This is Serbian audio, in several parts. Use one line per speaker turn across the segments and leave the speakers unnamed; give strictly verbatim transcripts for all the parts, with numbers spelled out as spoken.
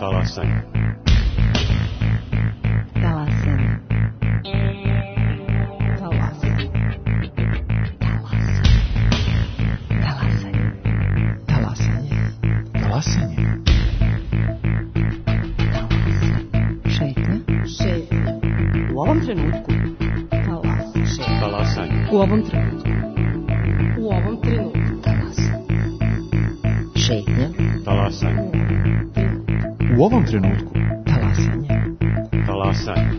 Talasanje.
Talasanje. Talasanje. Talasanje. Talasanje.
Talasanje.
Šetnja. Šetnja. U ovom trenutku. Talasanje.
Talasanje.
U ovom trenutku. U ovom trenutku. Talasanje. Šetnja.
Talasanje.
U ovom trenutku.
Talasanje.
Talasanje.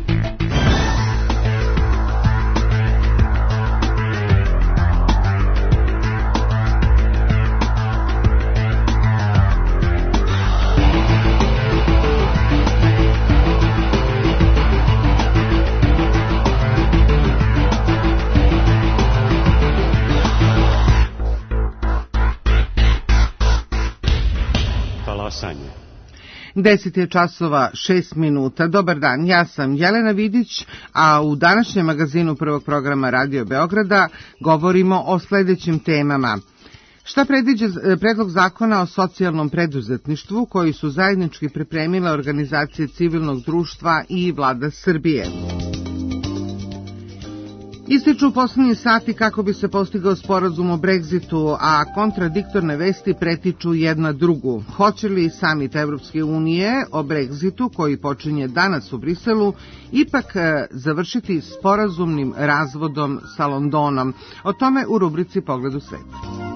Talasanje.
deset je časova šest minuta. Dobar dan, ja sam Jelena Vidić, a u današnjem magazinu prvog programa Radio Beograda govorimo o sledećim temama. Šta predviđa predlog zakona o socijalnom preduzetništvu koji su zajednički pripremile organizacije civilnog društva i vlada Srbije? Ističu poslednji sati kako bi se postigao sporazum o Brexitu, a kontradiktorne vesti pretiču jedna drugu. Hoće li samit Evropske unije o Brexitu, koji počinje danas u Briselu, ipak završiti sporazumnim razvodom sa Londonom? O tome u rubrici Pogled u svet.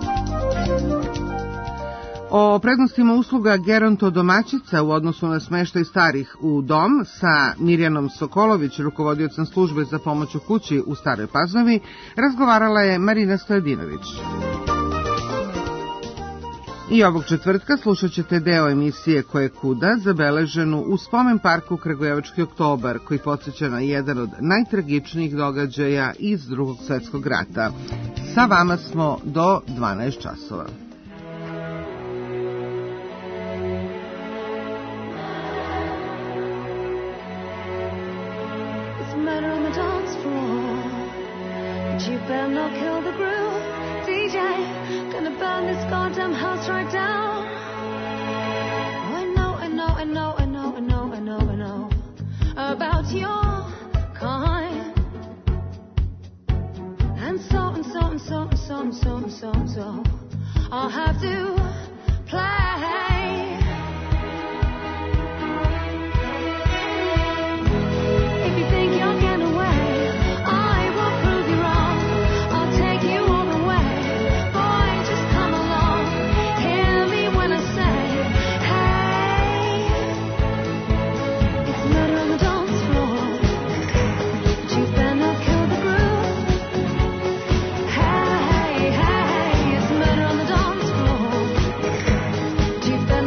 O prednostima usluga gerontodomaćica u odnosu na smeštaj starih u dom sa Mirjanom Sokolović, rukovodiocem službe za pomoć u kući u Staroj Pazovi, razgovarala je Marina Stojadinović. I ovog četvrtka slušat ćete deo emisije Koje kuda, zabeleženu u spomen parku Kragujevački oktobar, koji podsjeća na jedan od najtragičnijih događaja iz Drugog svjetskog rata. Sa vama smo do dvanaest časova.
You better not kill the groove, D J. Gonna burn this goddamn house right down. Oh, I know, I know, I know, I know, I know, I know, I know about your kind. And so and so and so and so and so and so and so I'll have to play. If you think you're getting away, you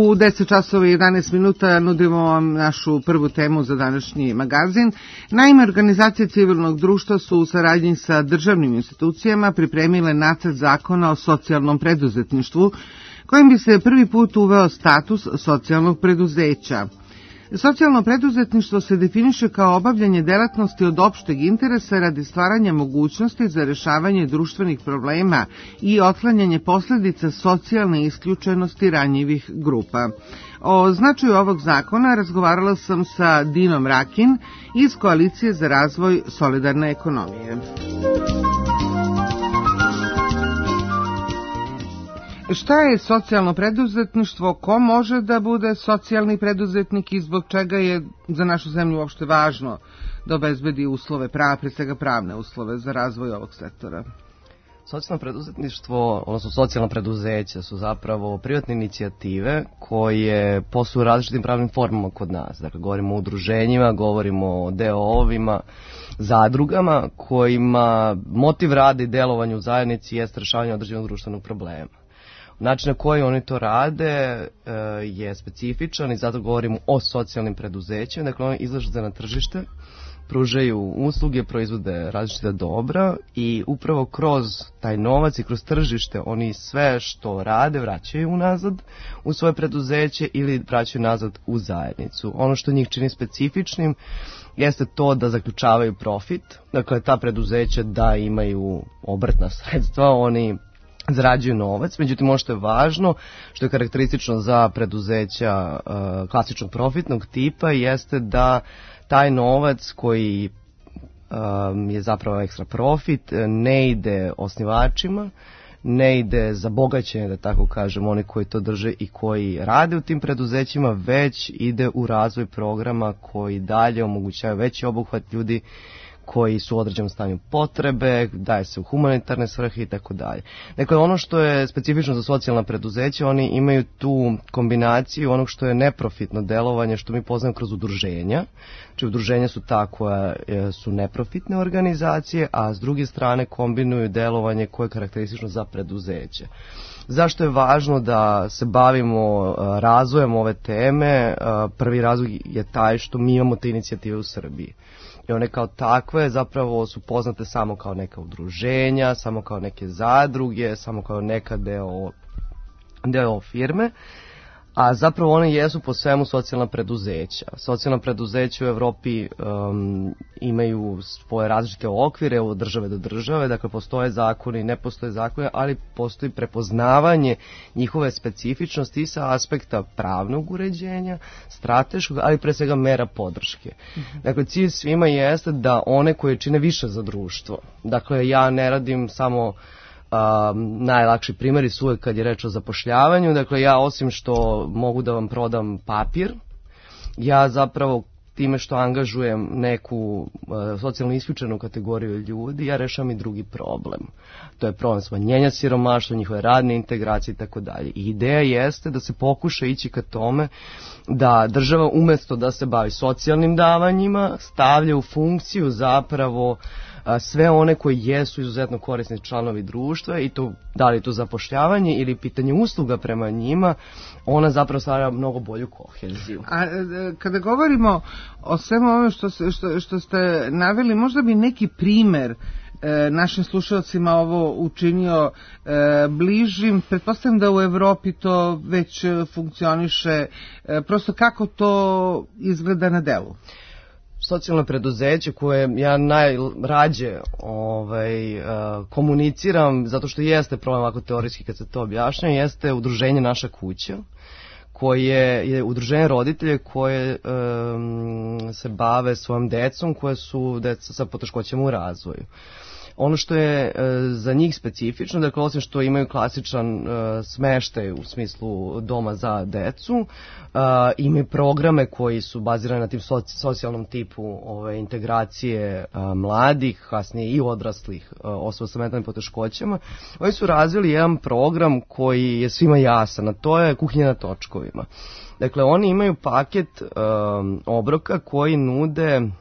U deset časova i jedanaest minuta nudimo vam našu prvu temu za današnji magazin. Naime, organizacije civilnog društva su u saradnji sa državnim institucijama pripremile nacrt zakona o socijalnom preduzetništvu, kojim bi se prvi put uveo status socijalnog preduzeća. Socijalno preduzetništvo se definiše kao obavljanje delatnosti od opšteg interesa radi stvaranja mogućnosti za rešavanje društvenih problema i otklanjanje posljedica socijalne isključenosti ranjivih grupa. O značaju ovog zakona razgovarala sam sa Dinom Rakin iz Koalicije za razvoj solidarne ekonomije. Šta je socijalno preduzetništvo, ko može da bude socijalni preduzetnik i zbog čega je za našu zemlju uopšte važno da obezbedi uslove, prava, pre svega pravne uslove za razvoj ovog sektora?
Socijalno preduzetništvo, odnosno socijalna preduzeća su zapravo privatne inicijative koje posluju različitim pravnim formama kod nas. Dakle, govorimo o udruženjima, govorimo o D O O-ovima, zadrugama kojima motiv rada i delovanja u zajednici jeste rešavanje određenog društvenog problema. Način na koji oni to rade e, je specifičan i zato govorimo o socijalnim preduzećima. Dakle, oni izlaze na tržište, pružaju usluge, proizvode različita dobra i upravo kroz taj novac i kroz tržište oni sve što rade vraćaju unazad u svoje preduzeće ili vraćaju nazad u zajednicu. Ono što njih čini specifičnim jeste to da zaključavaju profit. Dakle, ta preduzeća da imaju obrtna sredstva, oni zarađuju novac, međutim ono što je važno, što je karakteristično za preduzeća uh, klasičnog profitnog tipa jeste da taj novac koji um, je zapravo ekstra profit ne ide osnivačima, ne ide za bogaćenje, da tako kažem, oni koji to drže i koji rade u tim preduzećima, već ide u razvoj programa koji dalje omogućavaju veći obuhvat ljudi koji su u određenom stanju potrebe, daje se u humanitarne svrhe i tako dalje. Dakle, ono što je specifično za socijalna preduzeća, oni imaju tu kombinaciju onog što je neprofitno delovanje, što mi poznajemo kroz udruženja. Znači, udruženja su ta koja su neprofitne organizacije, a s druge strane kombinuju delovanje koje je karakteristično za preduzeće. Zašto je važno da se bavimo razvojem ove teme? Prvi razlog je taj što mi imamo te inicijative u Srbiji. I one kao takve zapravo su poznate samo kao neka udruženja, samo kao neke zadruge, samo kao neka deo, deo firme, a zapravo one jesu po svemu socijalna preduzeća. Socijalna preduzeća u Evropi um, imaju svoje različite okvire od države do države, dakle postoje zakoni, ne postoje zakoni, ali postoji prepoznavanje njihove specifičnosti sa aspekta pravnog uređenja, strateškog, ali pre svega mera podrške. Mm-hmm. Dakle, cilj svima jeste da one koje čine više za društvo. Dakle, ja ne radim samo Um, najlakši primjeri su uvek kad je reč o zapošljavanju. Dakle, ja osim što mogu da vam prodam papir, ja zapravo time što angažujem neku uh, socijalno isključenu kategoriju ljudi, ja rešavam i drugi problem. To je problem smanjenja siromaštva, njihove radne integracije i tako dalje. I ideja jeste da se pokuša ići ka tome da država umjesto da se bavi socijalnim davanjima, stavlja u funkciju zapravo sve one koji jesu izuzetno korisni članovi društva i to, da li to zapošljavanje ili pitanje usluga prema njima, ona zapravo stvara mnogo bolju koheziju.
A kada govorimo o svemu ovome što, što, što ste naveli, možda bi neki primer e, našim slušalcima ovo učinio e, bližim. Pretpostavljam da u Evropi to već funkcioniše. E, prosto kako to izgleda na delu?
Socijalno preduzeće koje ja najrađe ovaj, uh, komuniciram, zato što jeste problem ovako teorijski kad se to objašnja, jeste udruženje Naša kuća, koje je udruženje roditelje koje um, se bave svojom decom, koje su deca sa poteškoćama u razvoju. Ono što je e, za njih specifično, dakle osim što imaju klasičan e, smeštaj u smislu doma za decu, e, imaju programe koji su bazirani na tim soci, socijalnom tipu ove, integracije e, mladih, kasnije i odraslih e, osoba sa mentalnim poteškoćama. Oni su razvili jedan program koji je svima jasan, a to je kuhinja na točkovima. Dakle, oni imaju paket e, obroka koji nude e,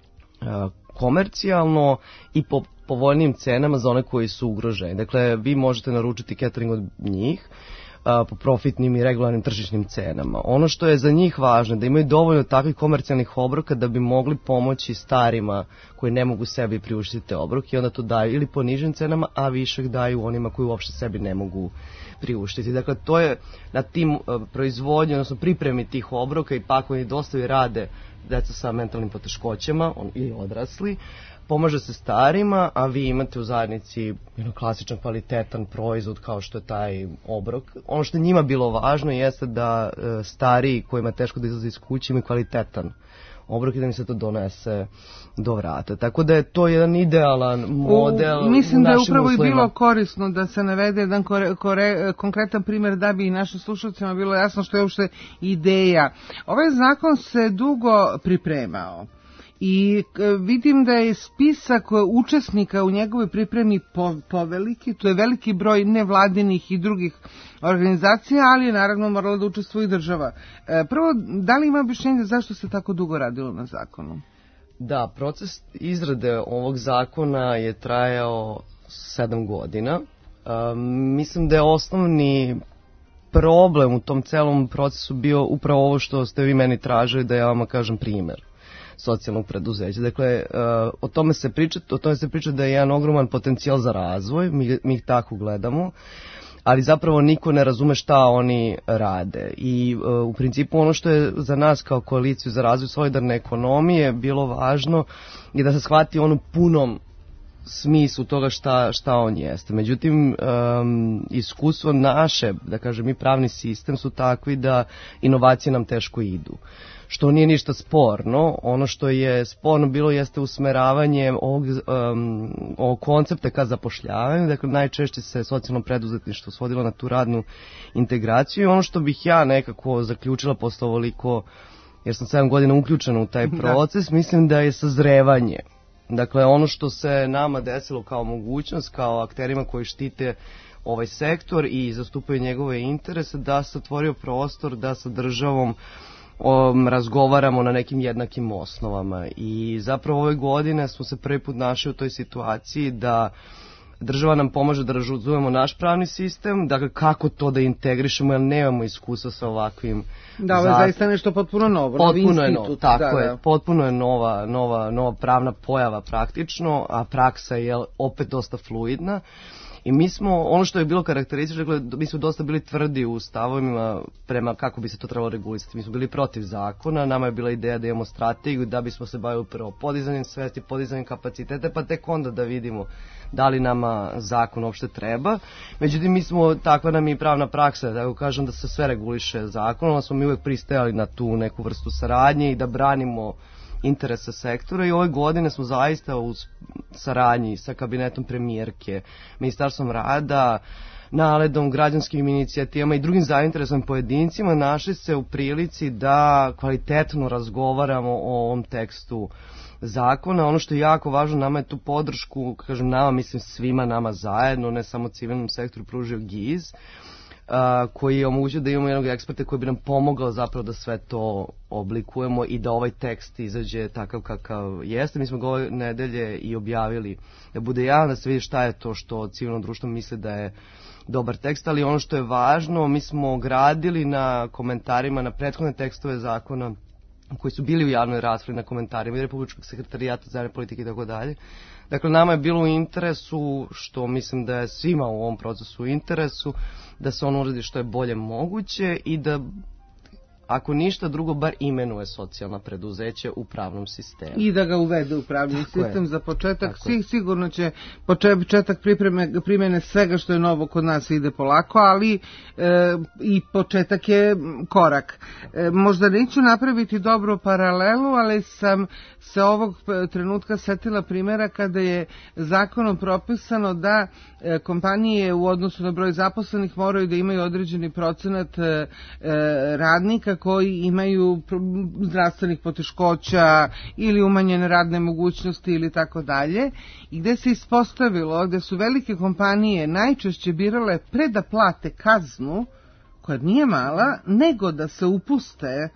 komercijalno i po povoljnijim cenama za one koji su ugroženi. Dakle, vi možete naručiti catering od njih, a, po profitnim i regularnim tržišnim cenama. Ono što je za njih važno da imaju dovoljno takvih komercijalnih obroka da bi mogli pomoći starima koji ne mogu sebi priuštiti te obroke i onda to daju ili po nižim cenama, a višak daju onima koji uopšte sebi ne mogu priuštiti. Dakle, to je na tim uh, proizvodnji, odnosno pripremi tih obroka i pakovanje dostavi rade deca sa mentalnim poteškoćama on, ili odrasli, pomaže se starima, a vi imate u zajednici jedan klasičan kvalitetan proizvod kao što je taj obrok. Ono što je njima bilo važno jeste da uh, stariji kojima je teško da izlaze iz kuće imaju kvalitetan obrok i da mi se to donese do vrata. Tako da je to jedan idealan model.
U, mislim da je upravo
uslovima.
I bilo korisno da se navede jedan kore, kore, konkretan primjer da bi i našim slušalcima bilo jasno što je uopšte ideja. Ovaj zakon se dugo pripremao. I vidim da je spisak učesnika u njegovoj pripremi po, poveliki, to je veliki broj nevladinih i drugih organizacija, ali je naravno morala da učestvuje i država. Prvo, da li ima objašnjenje zašto se tako dugo radilo na zakonu?
Da, proces izrade ovog zakona je trajao sedam godina. Um, mislim da je osnovni problem u tom celom procesu bio upravo ovo što ste vi meni tražili da ja vama kažem primer socijalnog preduzeća. Dakle, uh, o tome se priča, o tome se priča da je jedan ogroman potencijal za razvoj, mi, mi ih tako gledamo, ali zapravo niko ne razume šta oni rade. I uh, u principu ono što je za nas kao koaliciju za razvoj solidarne ekonomije bilo važno je da se shvati ono punom smislu toga šta, šta on jeste. Međutim, um, iskustvo naše, da kažem i pravni sistem su takvi da inovacije nam teško idu. Što nije ništa sporno, ono što je sporno bilo jeste usmeravanje ovog, um, ovog koncepta ka zapošljavanju, dakle najčešće se socijalno preduzetništvo svodilo na tu radnu integraciju i ono što bih ja nekako zaključila posle ovoliko, jer sam sedam godina uključena u taj proces, da. Mislim da je sazrevanje. Dakle, ono što se nama desilo kao mogućnost, kao akterima koji štite ovaj sektor i zastupaju njegove interese, da se otvorio prostor da sa državom um, razgovaramo na nekim jednakim osnovama. I zapravo ove godine smo se prvi put našli u toj situaciji da država nam pomaže da razumemo naš pravni sistem, dakle kako to da integrišemo, jer nemamo iskustva sa ovakvim.
Da, ovo je zaista nešto potpuno novo.
Potpuno je novo, tako da, je, da. potpuno je nova, nova, nova pravna pojava praktično, a praksa je opet dosta fluidna. I mi smo, ono što je bilo karakteristično, dakle, mi smo dosta bili tvrdi u stavovima prema kako bi se to trebalo regulisati. Mi smo bili protiv zakona, nama je bila ideja da imamo strategiju, da bismo se bavili prvo podizanjem svesti, podizanjem kapacitete, pa tek onda da vidimo da li nama zakon uopšte treba. Međutim, mi smo, takva nam je i pravna praksa, da kažem da se sve reguliše zakonom, ali smo mi uvek pristajali na tu neku vrstu saradnje i da branimo interesa sektora i ove godine smo zaista u saradnji sa kabinetom premijerke, Ministarstvom rada, naledom, građanskim inicijativama i drugim zainteresovanim pojedincima našli se u prilici da kvalitetno razgovaramo o ovom tekstu zakona. Ono što je jako važno, nama je tu podršku, kažem nama, mislim svima nama zajedno, ne samo civilnom sektoru, pružio G I Z, Uh, koji je omogućio da imamo jednog eksperta koji bi nam pomogao zapravo da sve to oblikujemo i da ovaj tekst izađe takav kakav jeste. Mi smo ga ove nedelje i objavili da bude javan, da se vidi šta je to što civilno društvo misli da je dobar tekst, ali ono što je važno, mi smo gradili na komentarima na prethodne tekstove zakona koji su bili u javnoj raspravi, na komentarima i Republičkog sekretarijata za javne politike i tako dalje. Dakle, nama je bilo u interesu, što mislim da je svima u ovom procesu u interesu, da se on uradi što je bolje moguće i da, ako ništa drugo, bar imenuje socijalna preduzeća u pravnom sistemu.
I da ga uvede u pravni Tako sistem je. Za početak.
Tako
Sigurno će početak pripreme, primjene svega što je novo kod nas ide polako, ali e, i početak je korak. E, možda neću napraviti dobru paralelu, ali sam se ovog trenutka setila primjera kada je zakonom propisano da e, kompanije u odnosu na broj zaposlenih moraju da imaju određeni procenat e, e, radnika koji imaju zdravstvenih poteškoća ili umanjene radne mogućnosti ili tako dalje, i gde se ispostavilo da su velike kompanije najčešće birale pre da plate kaznu, koja nije mala, nego da se upuste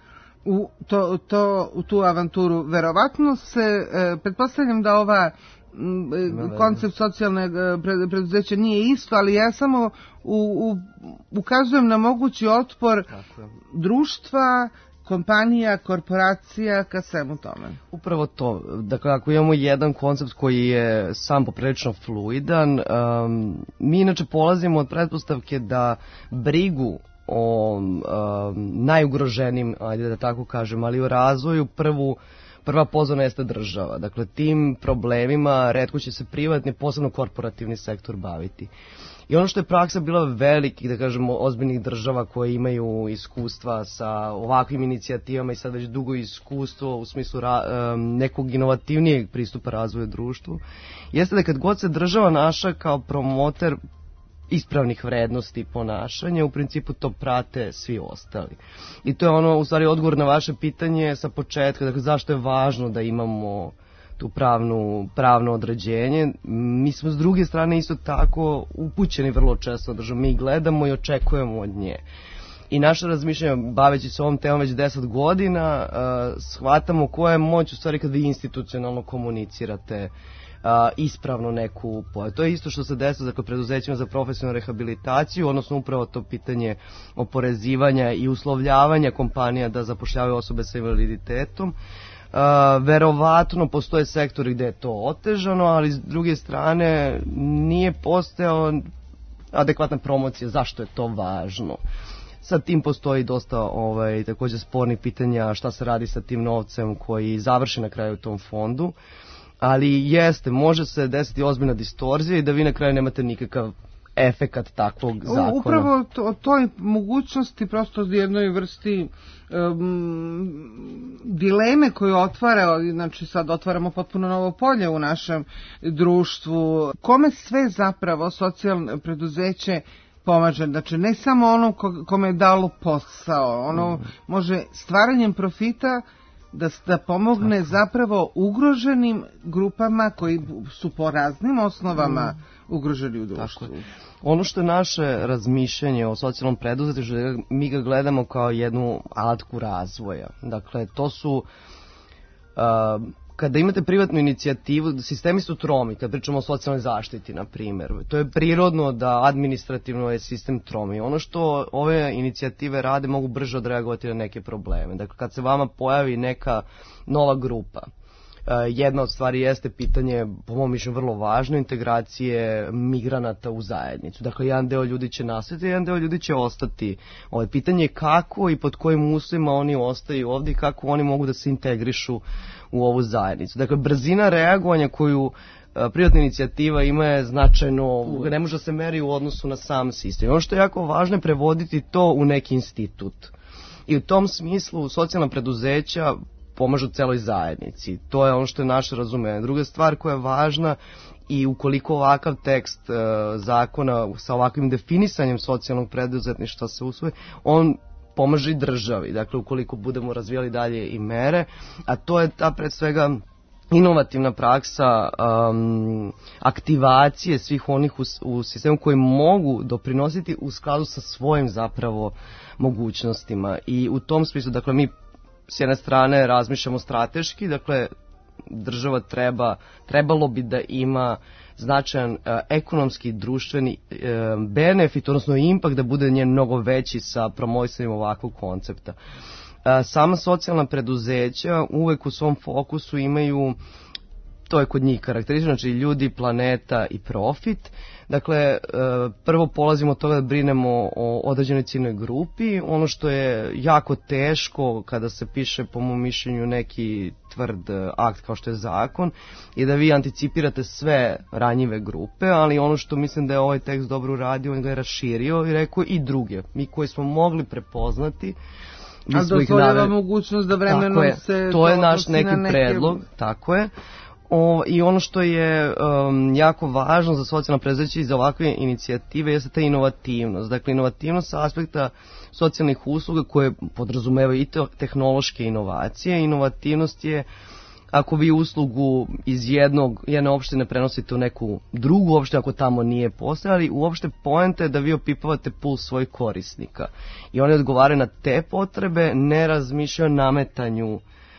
u, to, to, u tu avanturu. Verovatno se, e, pretpostavljam da ova m, e, koncept socijalne e, preduzeća nije isto, ali ja samo u, u, ukazujem na mogući otpor društva, kompanija, korporacija ka svemu tome.
Upravo to. Dakle, ako imamo jedan koncept koji je sam poprilično fluidan, um, mi inače polazimo od pretpostavke da brigu o um, najugroženim, ajde da tako kažem, ali o razvoju prvu prva pozvana jeste država. Dakle, tim problemima retko će se privatni, posebno korporativni sektor baviti. I ono što je praksa bila velikih, da kažemo, ozbiljnih država koje imaju iskustva sa ovakvim inicijativama i sad već dugo iskustvo u smislu ra, um, nekog inovativnijeg pristupa razvoju društvu, jeste da kad god se država naša kao promoter ispravnih vrednosti i ponašanja, u principu to prate svi ostali. I to je ono, u stvari, odgovor na vaše pitanje sa početka, dakle, zašto je važno da imamo tu pravnu, pravno određenje. Mi smo s druge strane isto tako upućeni vrlo često na državu. Mi gledamo i očekujemo od nje. I naše razmišljanje, baveći se ovom temom već deset godina, uh, shvatamo koja je moć u stvari kad vi institucionalno komunicirate Uh, ispravno neku pojavu. To je isto što se desilo dakle, preduzećima za profesionalnu rehabilitaciju, odnosno upravo to pitanje oporezivanja i uslovljavanja kompanija da zapošljavaju osobe sa invaliditetom. Uh, verovatno postoje sektori gde je to otežano, ali s druge strane nije postojao adekvatna promocija zašto je to važno. Sa tim postoji dosta ovaj, također spornih pitanja šta se radi sa tim novcem koji završi na kraju u tom fondu. Ali jeste, može se desiti ozbiljna distorzija i da vi na kraju nemate nikakav efekat takvog zakona.
Upravo to, o toj mogućnosti, prosto jednoj vrsti um, dileme koju otvara, znači sad otvaramo potpuno novo polje u našem društvu. Kome sve zapravo socijalno preduzeće pomaže, znači ne samo ono ko, kome je dalo posao, ono mm. može stvaranjem profita da, da pomogne tako. Zapravo ugroženim grupama koji su po raznim osnovama mm. ugroženi u društvu. Tako.
Ono što je naše razmišljanje o socijalnom preduzetništvu, mi ga gledamo kao jednu alatku razvoja. Dakle, to su... Uh, kada imate privatnu inicijativu, sistemi su tromi, kad pričamo o socijalnoj zaštiti, na primjer. To je prirodno da administrativno je sistem tromi. Ono što ove inicijative rade, mogu brže odreagovati na neke probleme. Dakle, kad se vama pojavi neka nova grupa, jedna od stvari jeste pitanje, po mom mišljenju vrlo važno, integracije migranata u zajednicu. Dakle, jedan deo ljudi će nastati, jedan deo ljudi će ostati. Ovo pitanje je kako i pod kojim uslovima oni ostaju ovdje i kako oni mogu da se integrišu u ovu zajednicu. Dakle, brzina reagovanja koju privatna inicijativa ima je značajno, ne može se meri u odnosu na sam sistem. Ono što je jako važno je prevoditi to u neki institut. I u tom smislu socijalna preduzeća pomažu celoj zajednici. To je ono što je naše razumenje. Druga stvar koja je važna i ukoliko ovakav tekst e, zakona sa ovakvim definisanjem socijalnog preduzetništva se usvoji, on pomaže i državi. Dakle, ukoliko budemo razvijali dalje i mere, a to je ta pred svega inovativna praksa um, aktivacije svih onih u, u sistemu koji mogu doprinositi u skladu sa svojim zapravo mogućnostima. I u tom smislu, dakle, mi s jedne strane razmišljamo strateški, dakle država treba, trebalo bi da ima značajan uh, ekonomski i društveni uh, benefit, odnosno impact da bude njen mnogo veći sa promovisanjem ovakvog koncepta. Uh, sama socijalna preduzeća uvek u svom fokusu imaju, to je kod njih karakteristično, znači ljudi, planeta i profit. Dakle, prvo polazimo od toga da brinemo o određenoj ciljnoj grupi. Ono što je jako teško kada se piše, po mom mišljenju, neki tvrd akt kao što je zakon, je da vi anticipirate sve ranjive grupe, ali ono što mislim da je ovaj tekst dobro uradio, on ga je raširio i rekao i druge. Mi koji smo mogli prepoznati,
a dozvoljava mogućnost da vremenom se...
To, to je naš neki neke... predlog, tako je. O, I ono što je um, jako važno za socijalno preduzeće i za ovakve inicijative jeste ta inovativnost. Dakle, inovativnost sa aspekta socijalnih usluga koje podrazumevaju i tehnološke inovacije. Inovativnost je ako vi uslugu iz jednog, jedne opštine prenosite u neku drugu opštinu, ako tamo nije postojala, ali uopšte poenta je da vi opipavate puls svojih korisnika. I oni odgovaraju na te potrebe, ne razmišljaju o nametanju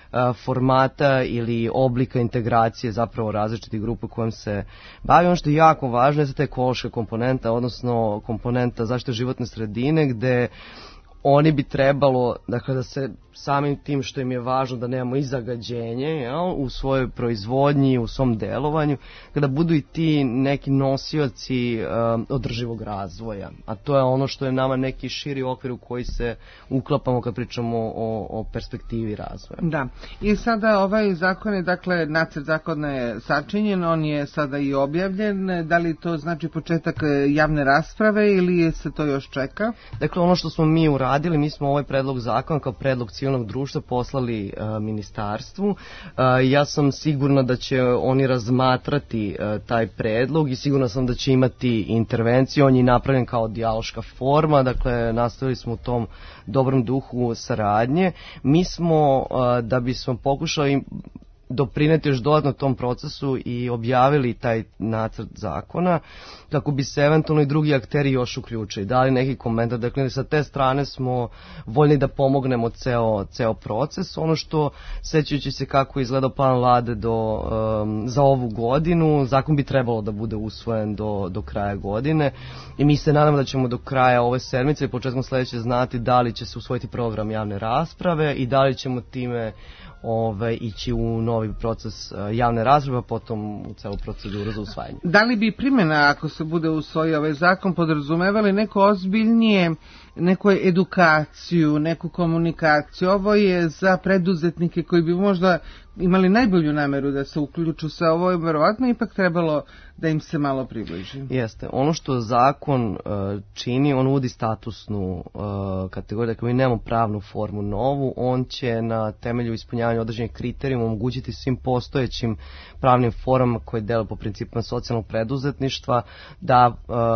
formata ili oblika integracije zapravo različitih grupa kojim se bavi. Ono što je jako važno je za te ekološka komponenta, odnosno komponenta zaštite životne sredine, gde oni bi trebalo, dakle, da se samim tim što im je važno da nemamo i zagađenje, jel, u svojoj proizvodnji, u svom delovanju, kada budu i ti neki nosioci um, održivog razvoja. A to je ono što je nama neki širi okvir u koji se uklapamo kad pričamo o, o perspektivi razvoja.
Da. I sada ovaj zakon je, dakle, nacrt zakona je sačinjen, on je sada i objavljen. Da li to znači početak javne rasprave ili se to još čeka?
Dakle, ono što smo mi uradili, mi smo ovaj predlog zakona kao predlog civilnog društva poslali uh, ministarstvu. Uh, ja sam sigurna da će oni razmatrati uh, taj predlog i sigurna sam da će imati intervenciju. On je napravljen kao dijaloška forma, dakle nastavili smo u tom dobrom duhu saradnje. Mi smo, uh, da bismo pokušali doprineti još dodatno tom procesu i objavili taj nacrt zakona kako bi se eventualno i drugi akteri još uključili, dali neki komentar. Dakle, sa te strane smo voljni da pomognemo ceo, ceo proces. Ono što, sećajući se kako izgleda plan vlade do, um, za ovu godinu, zakon bi trebalo da bude usvojen do, do kraja godine i mi se nadamo da ćemo do kraja ove sedmice i početkom sledeće znati da li će se usvojiti program javne rasprave i da li ćemo time Ove, ići u novi proces uh, javne rasprave, potom u celu proceduru za usvajanje.
Da li bi primjena, ako se bude usvojio ovaj zakon, podrazumevali neko ozbiljnije, neku edukaciju, neku komunikaciju? Ovo je za preduzetnike koji bi možda imali najbolju nameru da se uključu sa ovo, je verovatno ipak trebalo da im se malo približi.
Jeste. Ono što zakon uh, čini, on uvodi statusnu uh, kategoriju, dakle mi nemamo pravnu formu novu, on će na temelju ispunjavanja određenih kriterijuma omogućiti svim postojećim pravnim formama koje dele po principima socijalnog preduzetništva da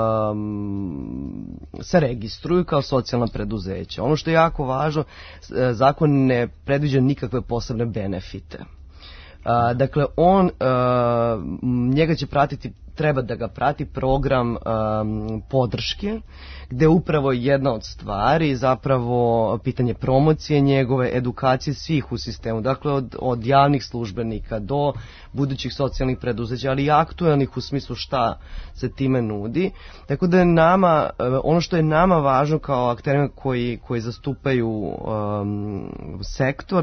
um, se registruju kao socijalna preduzeća. Ono što je jako važno, zakon ne predviđa nikakve posebne benefite. Uh, dakle, on, uh, njega će pratiti, treba da ga prati program um, podrške, gde upravo jedna od stvari zapravo pitanje promocije njegove, edukacije svih u sistemu, dakle od, od javnih službenika do budućih socijalnih preduzeća, ali i aktuelnih u smislu šta se time nudi. Tako da je nama, ono što je nama važno kao akterima koji, koji zastupaju um, sektor,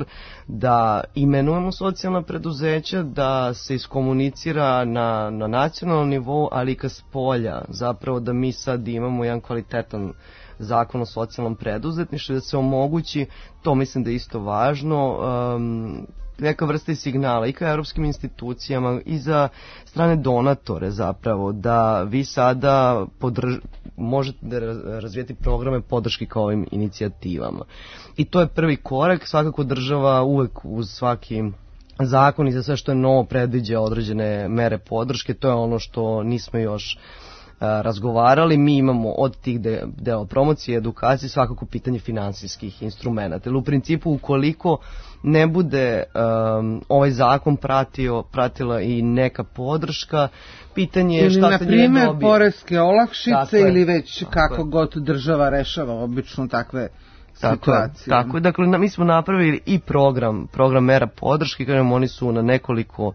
da imenujemo socijalna preduzeća, da se iskomunicira na, na nacionalnom nivou, ali i ka spolja, zapravo da mi sad imamo jedan kvalitetan zakon o socijalnom preduzetništvu, da se omogući, to mislim da je isto važno, um, neka vrsta signala i ka europskim institucijama i za strane donatore zapravo, da vi sada podrž, možete da razvijeti programe podrške kao ovim inicijativama. I to je prvi korak, svakako država uvek uz svaki zakon i za sve što je novo predviđa određene mere podrške, to je ono što nismo još razgovarali. Mi imamo od tih de, dela promocije i edukacije svakako pitanje finansijskih instrumenta. Jer u principu ukoliko ne bude um, ovaj zakon pratio, pratila i neka podrška, pitanje je šta se njene dobije. Ili, na primjer, poreske olakšice ili već
tako kako je. God država rešava obično takve situacije.
Tako, tako, dakle, mi smo napravili i program, program mera podrške, kažem, oni su na nekoliko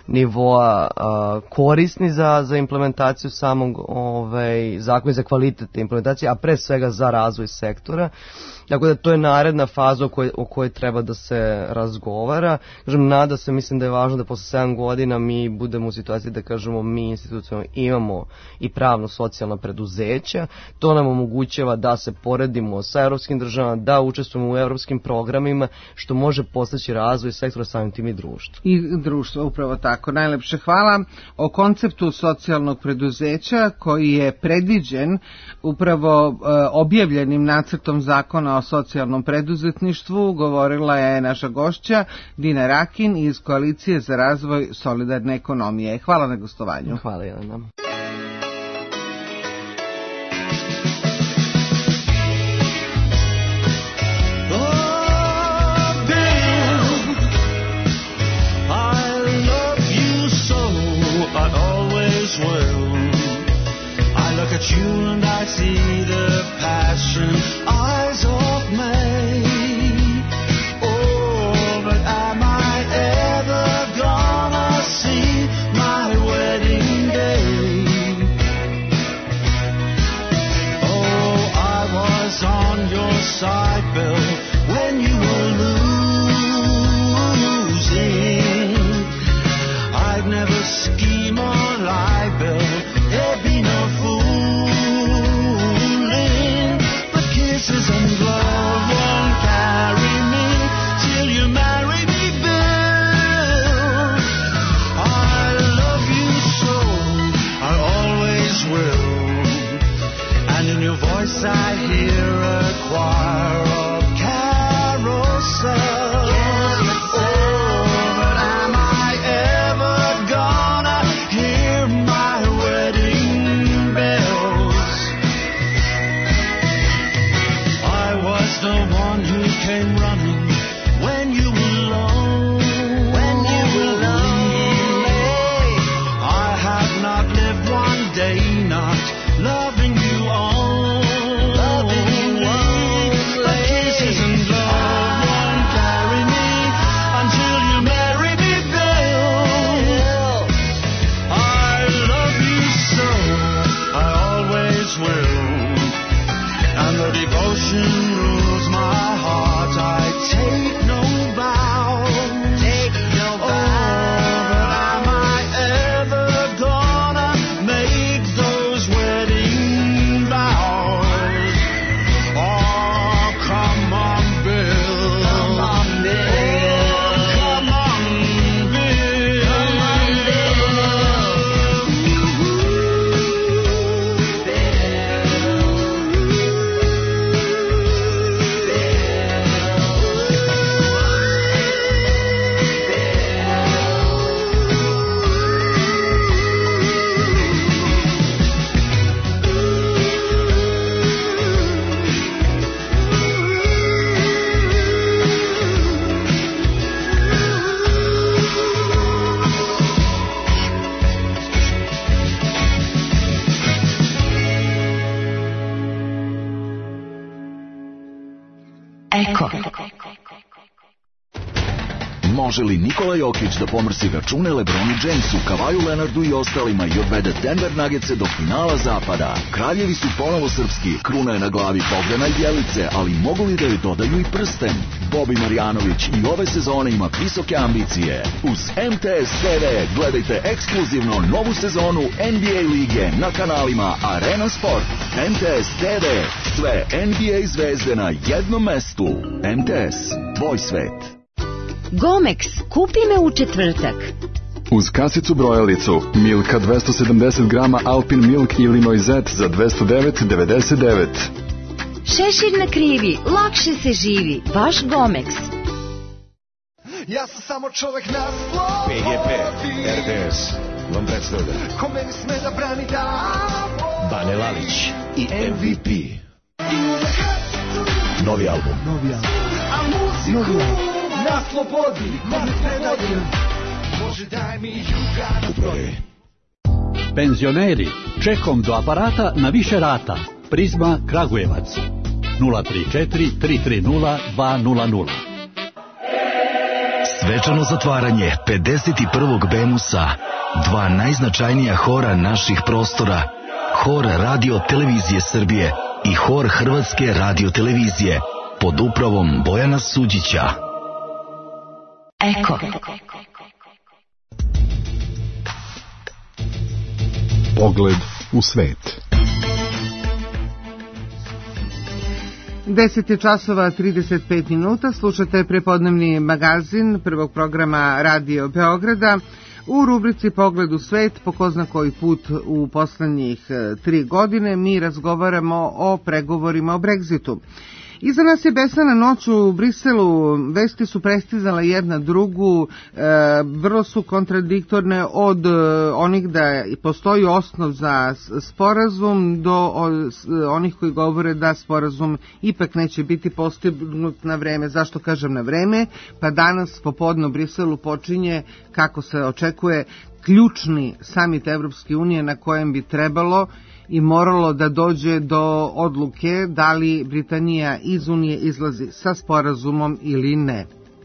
nivoa a, korisni za, za implementaciju samog ovaj, zakona, za kvalitet implementacije, a pre svega za razvoj sektora. Tako da to je naredna faza o kojoj, o kojoj treba da se razgovara. Kažem, nada se, mislim da je važno da posle sedam godina mi budemo u situaciji da kažemo mi institucionalno imamo i pravno socijalna preduzeća. To nam omogućava da se poredimo sa evropskim državama, da učestvujemo u evropskim programima, što može postaći razvoj sektora samim tim i društva.
I društvo, upravo tako. Najlepše hvala. O konceptu socijalnog preduzeća koji je predviđen upravo e, objavljenim nacrtom zakona o socijalnom preduzetništvu govorila je naša gošća Dina Rakin iz Koalicije za razvoj solidarne ekonomije. Hvala na gostovanju.
Hvala Jelena.
Oh, damn. I Može li Nikola Jokić da pomrsi račune LeBronu Jamesu, Kavaju Leonardu i ostalima i odvede Denver Nuggetse do finala zapada? Kraljevi su ponovo srpski, kruna je na glavi Bogdana i Bjelice, ali mogu li da joj dodaju i prsten? Bobi Marjanović i ove sezone ima visoke ambicije. Uz M T S T V gledajte ekskluzivno novu sezonu N B A lige na kanalima Arena Sport. M T S T V, sve N B A zvezde na jednom mestu. M T S, tvoj svet.
Gomex, kupi me u četvrtak.
Uz kasicu brojalicu Milka dvesta sedamdeset grama Alpin Milk ili Noizet za dvesta devet devedeset devet.
Šešir na krivi, lakše se živi, baš Gomex.
Ja sam samo čovek na slobodi.
P G P, R T S, vam predstavlja.
Ko meni sme da brani da.
Bane Lalić i M V P. Novi album.
Novi album. A muziku na slobodi. Kome predajem. Bože daj mi juga.
Uprave.
Penzioneri, čekom do aparata na više rata. Prizma Kragujevac. nula tri četiri tri tri nula dva nula nula.
Svečano zatvaranje pedeset prvog Bemusa, dva najznačajnija hora naših prostora, Hor Radio Televizije Srbije i Hor Hrvatske Radio Televizije, pod upravom Bojana Suđića.
Eko.
Pogled u svet.
deset je časova trideset pet minuta, slušate prepodnevni magazin prvog programa Radio Beograda. U rubrici Pogled u svet, po ko zna koji put u poslednjih tri godine, mi razgovaramo o pregovorima o Brexitu. Iza nas je besana noć u Briselu, vesti su prestizala jedna drugu, e, vrlo su kontradiktorne od e, onih da postoji osnov za sporazum do o, onih koji govore da sporazum ipak neće biti postignut na vreme. Zašto kažem na vreme? Pa danas popodne u Briselu počinje, kako se očekuje, ključni samit Evropske unije na kojem bi trebalo i moralo da dođe do odluke da li Britanija iz Unije izlazi sa sporazumom ili ne.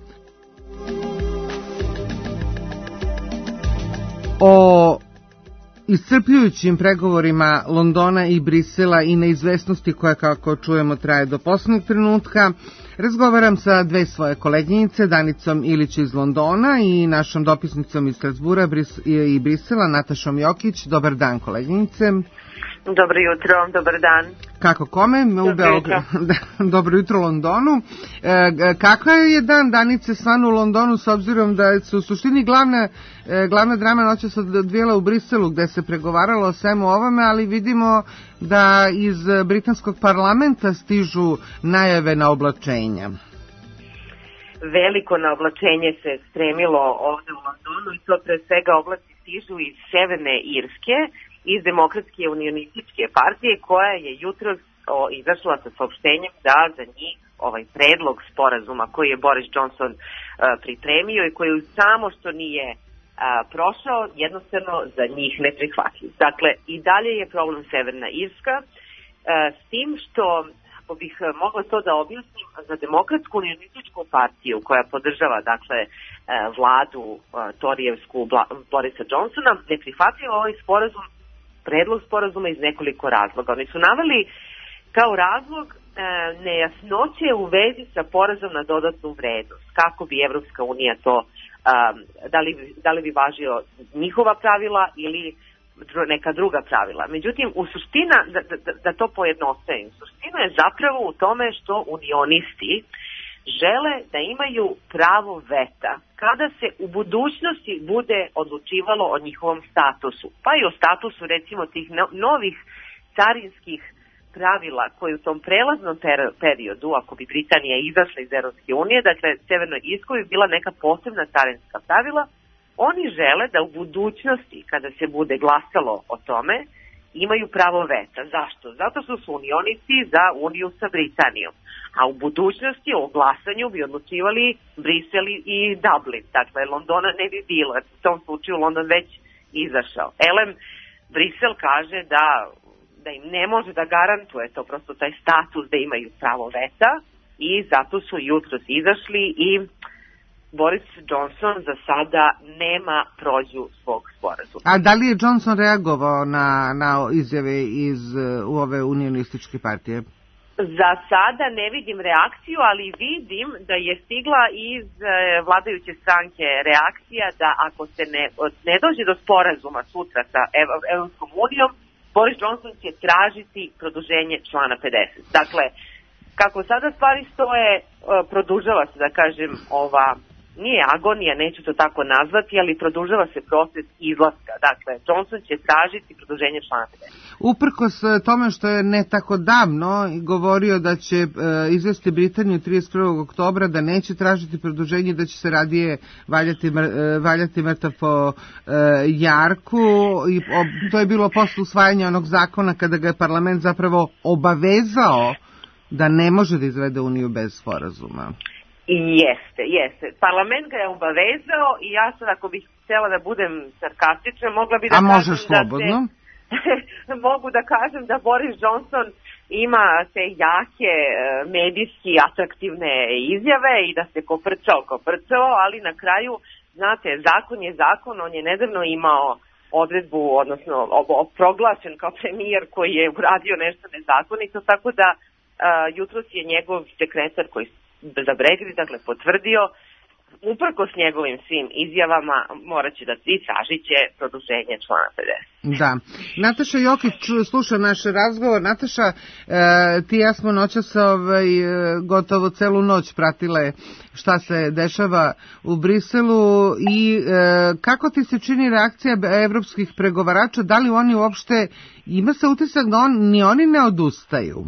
O iscrpljujućim pregovorima Londona i Brisela i neizvesnosti koja, kako čujemo, traje do poslednjeg trenutka, razgovaram sa dve svoje koleginice, Danicom Ilić iz Londona i našom dopisnicom iz Strasbura i Brisela, Natašom Jokić. Dobar dan, koleginice.
Dobro jutro, dobar dan.
Kako kome? U Beogradu. Dobro jutro Londonu. E, kakva je dan Danice stvarno u Londonu, s obzirom da se u suštini glavna, e, glavna drama noća se odvijela u Briselu, gde se pregovaralo o svemu ovome, ali vidimo da iz britanskog parlamenta stižu najave na oblačenja.
Veliko na oblačenje se stremilo ovde u Londonu i to pre svega oblaci stižu iz Severne Irske, iz Demokratske unionističke partije, koja je jutros o, izašla sa saopštenjem da za njih ovaj predlog sporazuma koji je Boris Johnson a, pripremio i koji samo što nije a, prošao, jednostavno za njih neprihvatljiv. Dakle, i dalje je problem Severna Irska, a, s tim što, ako bih mogla to da objasnim, za Demokratsku unionističku partiju koja podržava, dakle, a, vladu a, torijevsku Bla, Borisa Johnsona, neprihvatljiv ovaj sporazum, predlog sporazuma iz nekoliko razloga. Oni su naveli kao razlog e, nejasnoće u vezi sa porezom na dodatnu vrednost. Kako bi Evropska unija to, e, da, li, da li bi važio njihova pravila ili neka druga pravila. Međutim, u suština, da, da, da to pojednostavim, suština je zapravo u tome što unionisti žele da imaju pravo veta kada se u budućnosti bude odlučivalo o njihovom statusu, pa i o statusu recimo tih no, novih carinskih pravila koji u tom prelaznom periodu, ako bi Britanija izašla iz Evropske unije, dakle Severnoj Irskoj bi bila neka posebna carinska pravila, oni žele da u budućnosti, kada se bude glasalo o tome, imaju pravo veta. Zašto? Zato što su unionisti za uniju sa Britanijom. A u budućnosti o glasanju bi odlučivali Brisel i Dublin. Dakle, Londona ne bi bilo. U tom slučaju London već izašao. Elem, Brisel kaže da, da im ne može da garantuje to prosto taj status da imaju pravo veta i zato su jutros izašli i Boris Johnson za sada nema prođu svog sporazuma.
A da li je Johnson reagovao na, na izjave iz u ove unionističke partije?
Za sada ne vidim reakciju, ali vidim da je stigla iz e, vladajuće stranke reakcija da ako se ne, ne dođe do sporazuma sutra sa Evropskom unijom, Boris Johnson će tražiti produženje člana pedeset. Dakle, kako sada stvari stoje, e, produžava se, da kažem, ova, nije agonija, neću to tako nazvati, ali produžava se proces izlaska. Dakle, Johnson će tražiti produženje člana pedeset.
Uprkos tome što je ne tako davno govorio da će e, izvesti Britaniju trideset prvog oktobra, da neće tražiti produženje, da će se radije valjati, mr, e, valjati mrtav po e, jarku. I, o, to je bilo posle usvajanja onog zakona kada ga je parlament zapravo obavezao da ne može da izvede Uniju bez sporazuma.
Jeste, jeste. Parlament ga je obavezao i ja sad ako bih htjela da budem sarkastična, mogla bi da
A
kažem
možeš slobodno.
da se, mogu da kažem da Boris Johnson ima te jake medijski atraktivne izjave i da se koprcao, koprcao, ali na kraju, znate, zakon je zakon, on je nedavno imao odredbu, odnosno proglašen kao premijer koji je uradio nešto nezakonito, tako da uh, jutros je njegov sekretar koji za Brexit, dakle, potvrdio, uprkos njegovim svim izjavama, morat će da i tražit će produženje člana pedeset.
Da. Nataša Jokić sluša naš razgovor. Nataša, e, ti i ja smo noćas ovaj, gotovo celu noć pratile šta se dešava u Briselu i e, kako ti se čini reakcija evropskih pregovarača, da li oni uopšte, ima se utisak da on, ni oni ne odustaju?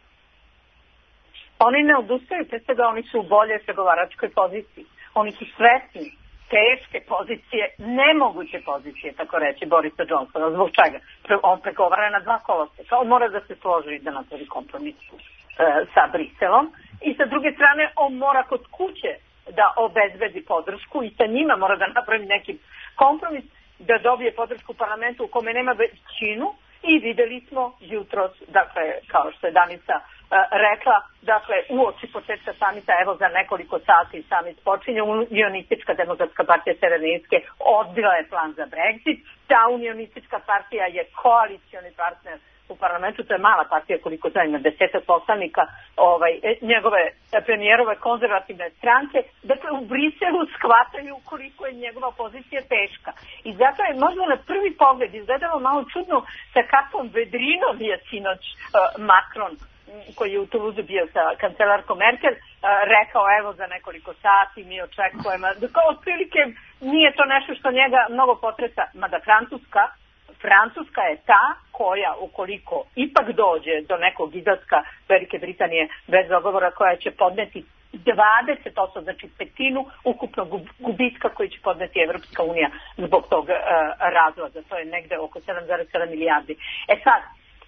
Oni ne odustaju, pre svega oni su u bolje pregovaračkoj poziciji. Oni su svesni teške pozicije, nemoguće pozicije, tako reći, Borisa Johnsona. Zbog čega? On pregovara na dva koloseka. On mora da se složi da napravi kompromis e, sa Briselom i sa druge strane on mora kod kuće da obezbedi podršku i sa njima mora da napravi neki kompromis, da dobije podršku u parlamentu u kome nema većinu. I videli smo jutros, dakle, kao što je Danica uh, rekla, dakle, uoči početka samita, evo za nekoliko sati samit počinje, Unionistička demokratska partija Severne Irske odbila je plan za Brexit. Ta Unionistička partija je koalicioni partner u parlamentu, to je mala partija koliko znam, ima desetak poslanika ovaj, njegove premijerove konzervativne stranke. Dakle, u Briselu shvataju koliko je njegova pozicija teška. I zato je možda na prvi pogled izgledalo malo čudno sa kakvom vedrinom je sinoć uh, Macron, koji je u Toulouse bio sa kancelarkom Merkel, uh, rekao evo za nekoliko sati mi očekujemo. Dakle, otprilike nije to nešto što njega mnogo potresa, mada Francuska Francuska je ta koja, ukoliko ipak dođe do nekog izlaska Velike Britanije bez dogovora, koja će podneti dvadeset osam, znači petinu ukupnog gubitka koji će podneti Evropska unija zbog tog uh, razloga. To je negde oko sedam zarez sedam milijardi. E sad,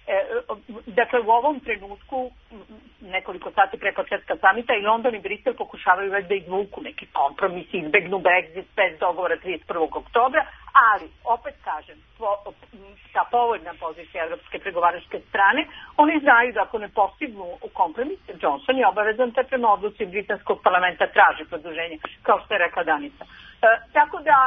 dakle u ovom trenutku nekoliko sati pre početka samita i London i Brisel pokušavaju već da izvuku neki kompromis, izbegnu Brexit bez dogovora trideset prvog oktobra, ali opet kažem, ta povoljna pozicija evropske pregovaračke strane, oni znaju da ako ne postignu kompromis, Johnson je obavezan te prema odluci britanskog parlamenta traži produženje, kao što je rekla Danica. E, tako da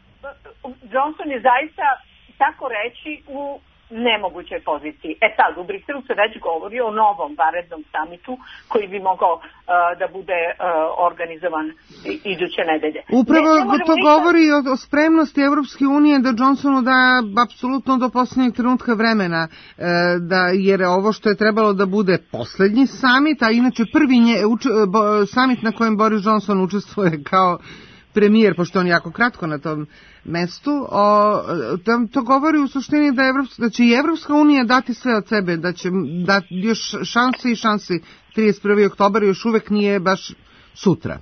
Johnson je zaista, tako reći, u nemogućoj poziciji. E sad, u Briselu se već govori o novom vanrednom samitu koji bi mogao uh, da bude uh, organizovan iduće nedelje.
Upravo
ne, ne
to
ništa...
govori o, o spremnosti Evropske unije da Johnsonu da apsolutno do posljednjeg trenutka vremena, e, da, jer ovo što je trebalo da bude poslednji samit, a inače prvi nje, uč, bo, samit na kojem Boris Johnson učestvuje kao premijer, pošto on jako kratko na tom mestu, o, to govori u suštini da, Evropska, da će i Evropska unija dati sve od sebe, da će dati još šanse i šansi. trideset prvog oktobra još uvek nije baš sutra.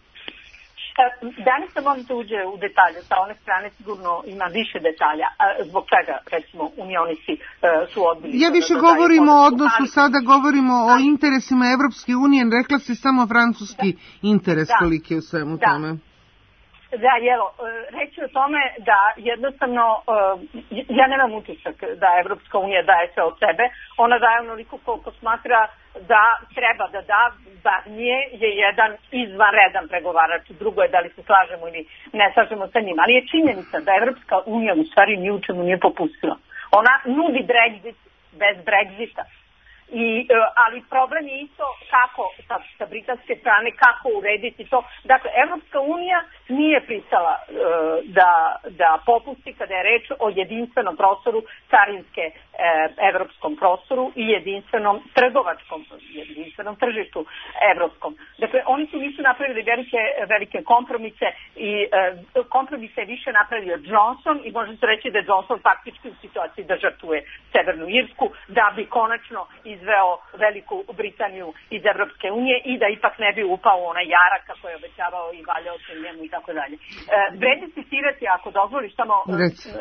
Danas se možete uđe u detalje, sa one strane sigurno ima više detalja, zbog čega, recimo, unionisti su odbili.
Ja više da govorimo o odnosu, ali... sada govorimo da. O interesima Evropske unije, rekla si samo francuski da. Interes da. Koliki je u svemu da. Tome.
Da, evo, reći o tome da jednostavno, ja nemam utisak da Evropska unija daje sve od sebe, ona daje onoliko koliko smatra da treba da da, Barnije je jedan izvanredan pregovarač, drugo je da li se slažemo ili ne slažemo sa njim, ali je činjenica da Evropska unija u stvari ni u čemu nije popustila. Ona nudi Brexit bez Brexita. I, ali problem je isto kako sa, sa britanske strane, kako urediti to. Dakle, Evropska unija nije pristala uh, da, da popusti kada je reč o jedinstvenom prostoru, carinske uh, evropskom prostoru i jedinstvenom trgovačkom, jedinstvenom tržištu evropskom. Dakle, oni su nisu napravili velike, velike kompromise i uh, kompromise je više napravio Johnson i može se reći da je Johnson faktički u situaciji da žrtvuje Severnu Irsku, da bi konačno izveo Veliku Britaniju iz Evropske unije i da ipak ne bi upao u onaj jarak kako je obećavao i valjao se njemu i tako dalje. Vredi citirati, ako dozvoliš, samo uh,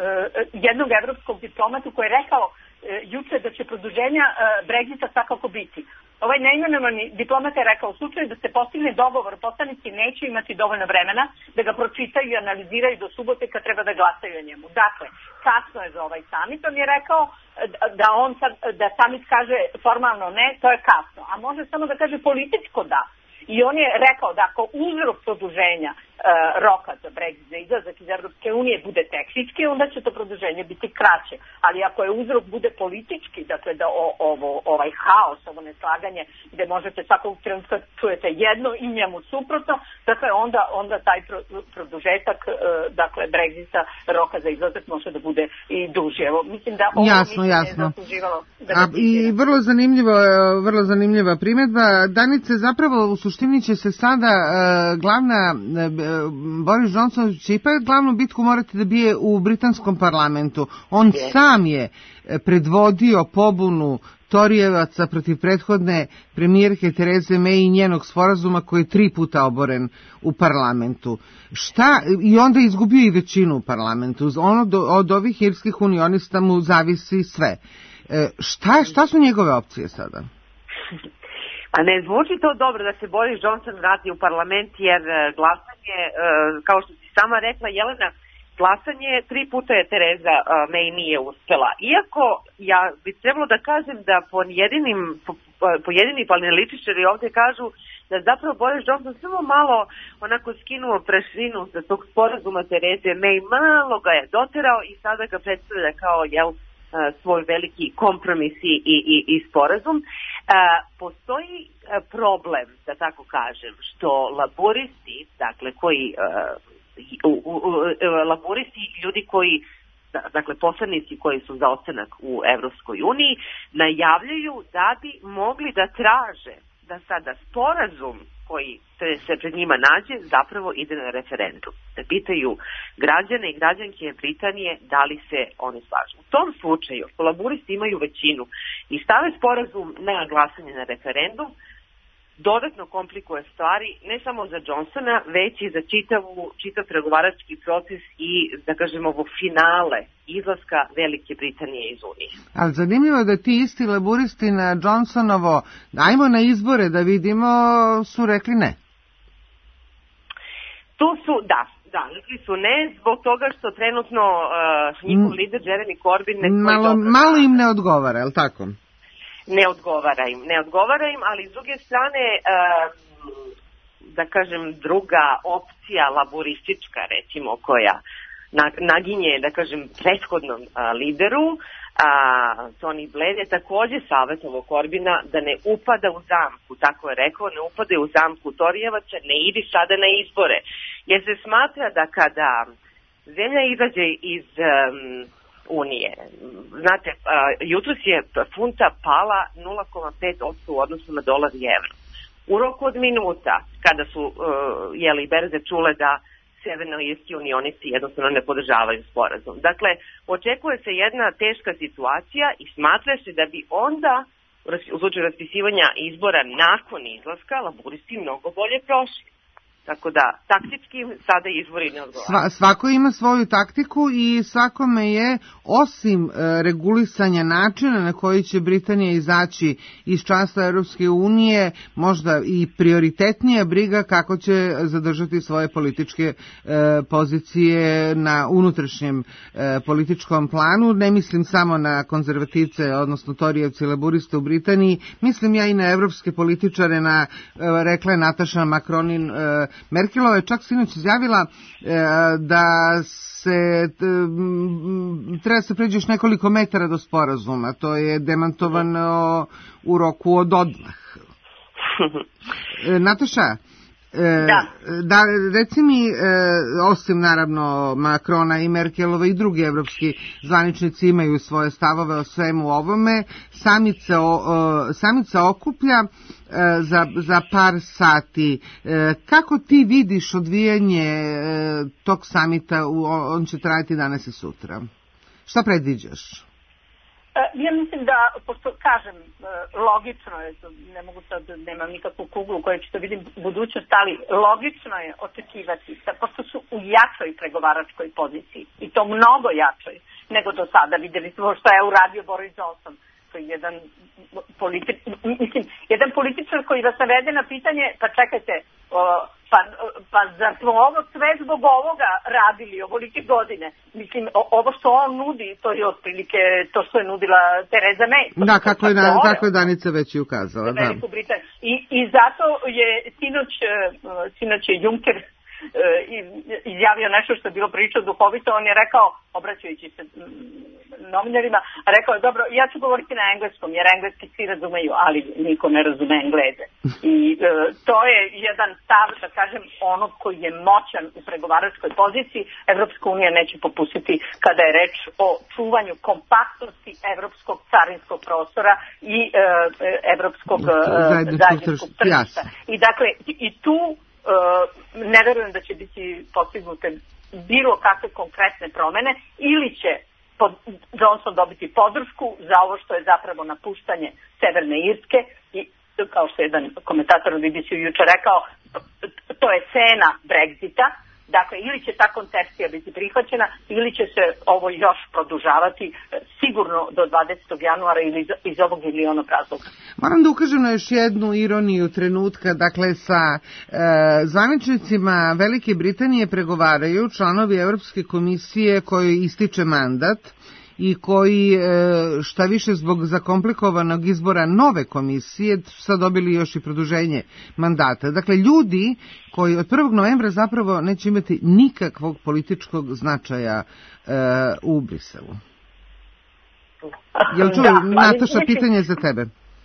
jednog evropskog diplomatu koji je rekao uh, juče da će produženja uh, Brexita svakako biti. Ovaj neimenovani diplomat je rekao, u slučaju da se postigne dogovor, poslanici neće imati dovoljno vremena da ga pročitaju i analiziraju do subote kad treba da glasaju o njemu. Dakle, kasno je za ovaj summit, on je rekao da on sad, da summit kaže formalno ne, to je kasno, a može samo da kaže političko da. I on je rekao da ako uzrok produženja uh, roka za Brexit, za izlazak iz Evropske unije bude tehnički, onda će to produženje biti kraće. Ali ako je uzrok bude politički, dakle da o, ovo, ovaj haos, ovo neslaganje, gde možete svakog trenutka čujete jedno i njemu suprotno, dakle onda, onda taj pro, produžetak uh, dakle Brexita, roka za izlazak može da bude i duži. Evo, mislim da ovo
jasno, jasno.
je zasluživalo da
A, I vrlo zanimljivo, vrlo zanimljiva primjedba. Danice, zapravo u suštini će se sada uh, glavna uh, Boris Johnson će ipak glavnu bitku morati da bije u britanskom parlamentu. On yes. sam je predvodio pobunu Torijevaca protiv prethodne premijerke Tereze May i njenog sporazuma koji je tri puta oboren u parlamentu. Šta, i onda je izgubio i većinu u parlamentu. Ono do, od ovih irskih unionista mu zavisi sve. E, šta, šta su njegove opcije sada?
A ne zvuči to dobro da se Boris Johnson vrati u parlament, jer glasanje, kao što si sama rekla, Jelena, glasanje tri puta je Tereza May nije uspela. Iako ja bi trebalo da kažem da pojedinim, pojedini panelističari ovdje kažu da zapravo Boris Johnson samo malo onako skinuo prašinu sa tog sporazuma Tereze May, malo ga je doterao i sada ga predstavlja kao, jel, svoj veliki kompromis i, i, i sporazum. E, postoji problem, da tako kažem, što laboristi, dakle koji e, u, u, u, laboristi, ljudi koji, dakle poslanici koji su za ostanak u Evropskoj uniji, najavljaju da bi mogli da traže da sada sporazum koji se pred njima nađe zapravo ide na referendum. Da pitaju građane i građanke Britanije da li se oni slažu. U tom slučaju laburisti imaju većinu i stave sporazum na glasanje na referendum, dodatno komplikuje stvari ne samo za Johnsona, već i za čitavu, čitav pregovarački proces i, da kažemo, ovo finale izlaska Velike Britanije iz Unije.
Ali zanimljivo je da ti isti laburisti na Johnsonovo, ajmo na izbore da vidimo, su rekli ne.
Tu su, da, da, rekli su ne, zbog toga što trenutno uh, njihov lider Jeremy Corbyn ne
malo, malo im ne odgovara, je li tako?
Ne odgovara im, ne odgovara im, ali s druge strane, uh, da kažem, druga opcija laboristička, recimo, koja naginje, da kažem, prethodnom uh, lideru, uh, Tony Blair je također savjetovao Corbina da ne upada u zamku, tako je rekao, ne upade u zamku Torijevaca, ne idi sada na izbore, jer se smatra da kada zemlja izađe iz um, Unije. Znate, uh, jutros je funta pala nula zarez pet posto u odnosu na dolar i evro. U roku od minuta, kada su uh, jeli berze čule da severnoirski unionisti jednostavno ne podržavaju sporazum. Dakle, očekuje se jedna teška situacija i smatra se da bi onda, u slučaju raspisivanja izbora nakon izlaska, laburisti mnogo bolje prošli. Tako da, taktički sada izbori ne odgovaraju.
Sva, svako ima svoju taktiku i svakome je, osim e, regulisanja načina na koji će Britanija izaći iz članstva Europske unije, možda i prioritetnija briga kako će zadržati svoje političke e, pozicije na unutrašnjem e, političkom planu. Ne mislim samo na konzervativce, odnosno torijevce i laburiste u Britaniji, mislim ja i na evropske političare, na, e, rekla je Nataša Makronin, e, Merkelova je čak sinoć izjavila e, da se t, m, treba se pređe još nekoliko metara do sporazuma. To je demantovano u roku od odmah. E, Nataša, E, da. da, reci mi, e, osim naravno Makrona i Merkelova i drugi evropski zvaničnici imaju svoje stavove o svemu ovome, samica, o, samica okuplja e, za, za par sati. E, kako ti vidiš odvijanje e, tog samita, u, on će trajati danas i sutra? Šta predviđaš?
Ja mislim da, pošto kažem, logično je, ne mogu sad, nemam nikakvu kuglu u kojoj ću da vidim budućnost, ali logično je očekivati da, pošto su u jačoj pregovaračkoj poziciji, i to mnogo jačoj nego do sada, vidjeli smo što je uradio Boris Johnson, to je jedan, politi, mislim, jedan političar koji vas navede na pitanje, pa čekajte, o, pa, pa zar smo ovo sve zbog ovoga radili ovolike godine? Mislim, o, ovo što on nudi, to je otprilike to što je nudila Tereza May.
Da, kako je, na, kako je Danica već i ukazala. Da.
I, I zato je sinoć, sinoć je Juncker izjavio nešto što je bilo pričao duhovito. On je rekao, obraćajući se novinarima, rekao je, dobro, ja ću govoriti na engleskom, jer engleski svi razumeju, ali niko ne razume Engleze. I e, to je jedan stav, da kažem, onog koji je moćan u pregovaračkoj poziciji. Evropska unija neće popustiti kada je reč o čuvanju kompaktnosti evropskog carinskog prostora i e, evropskog e, zajedničkog tržišta. I dakle, i tu Uh, ne verujem da će biti postignute bilo kakve konkretne promene, ili će pod Johnson dobiti podršku za ovo što je zapravo napuštanje Severne Irske i, kao što je jedan komentator u B B C-u juče rekao, to je cena Brexita. Dakle, ili će ta koncepcija biti prihvaćena, ili će se ovo još produžavati sigurno do dvadesetog januara ili iz ovog ili onog razloga.
Moram da ukažem na još jednu ironiju trenutka. Dakle, sa e, zvaničnicima Velike Britanije pregovaraju članovi Evropske komisije koji ističe mandat i koji, šta više, zbog zakomplikovanog izbora nove komisije sad dobili još i produženje mandata. Dakle, ljudi koji od prvog novembra zapravo neće imati nikakvog političkog značaja e, u Briselu. Jel čuj, da, Nataša, pitanje za tebe.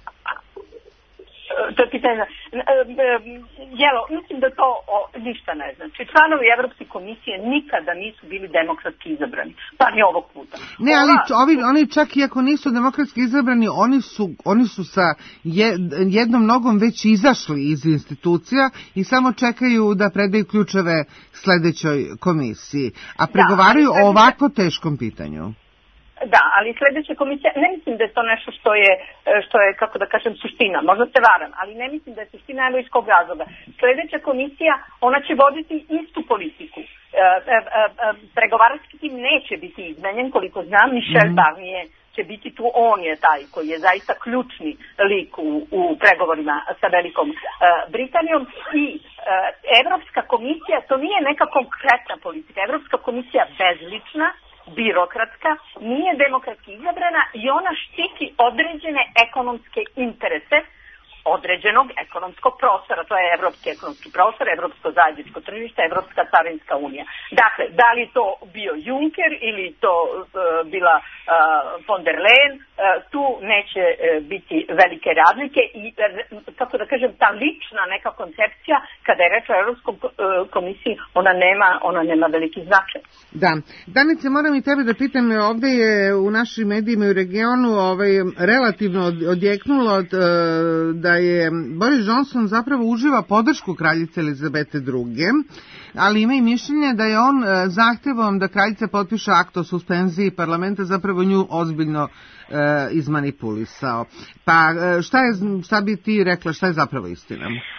To je pitanje. Jelo, mislim da to o, ništa ne znači. Članovi Evropske komisije nikada nisu bili demokratski izabrani. Pa ni ovog puta.
Ne, ali ovi, oni čak i ako nisu demokratski izabrani, oni su, oni su sa jednom nogom već izašli iz institucija i samo čekaju da predaju ključeve sledećoj komisiji. A pregovaraju da, o ovako teškom pitanju.
Da, ali sljedeća komisija, ne mislim da je to nešto što je, što je, kako da kažem, suština. Možda se varam, ali ne mislim da je suština, evo iz kog razloga. Sljedeća komisija, ona će voditi istu politiku. E, e, e, pregovarački tim neće biti izmenjen, koliko znam, Michel mm. Barnier će biti tu, on je taj koji je zaista ključni lik u, u pregovorima sa Velikom e, Britanijom i e, Evropska komisija, to nije neka konkretna politika. Evropska komisija bezlična, birokratska, nije demokratski izabrana i ona štiti određene ekonomske interese određenog ekonomskog prostora. To je evropski ekonomski prostor, evropsko zajedničko tržište, evropska carinska unija. Dakle, da li to bio Juncker ili to uh, bila uh, von der Leyen, uh, tu neće uh, biti velike razlike i, uh, kako da kažem, ta lična neka koncepcija, kada je reč o Evropskoj uh, komisiji, ona nema, ona nema veliki značaj.
Da. Danice, moram i tebe da pitam, ovde je u našim medijima i u regionu ovaj, relativno odjeknulo uh, da je Boris Johnson zapravo uživa podršku kraljice Elizabete druge, ali ima i mišljenje da je on zahtevom da kraljica potpiše akt o suspenziji parlamenta zapravo nju ozbiljno e, izmanipulisao. Pa šta, je, šta bi ti rekla, šta je zapravo istina?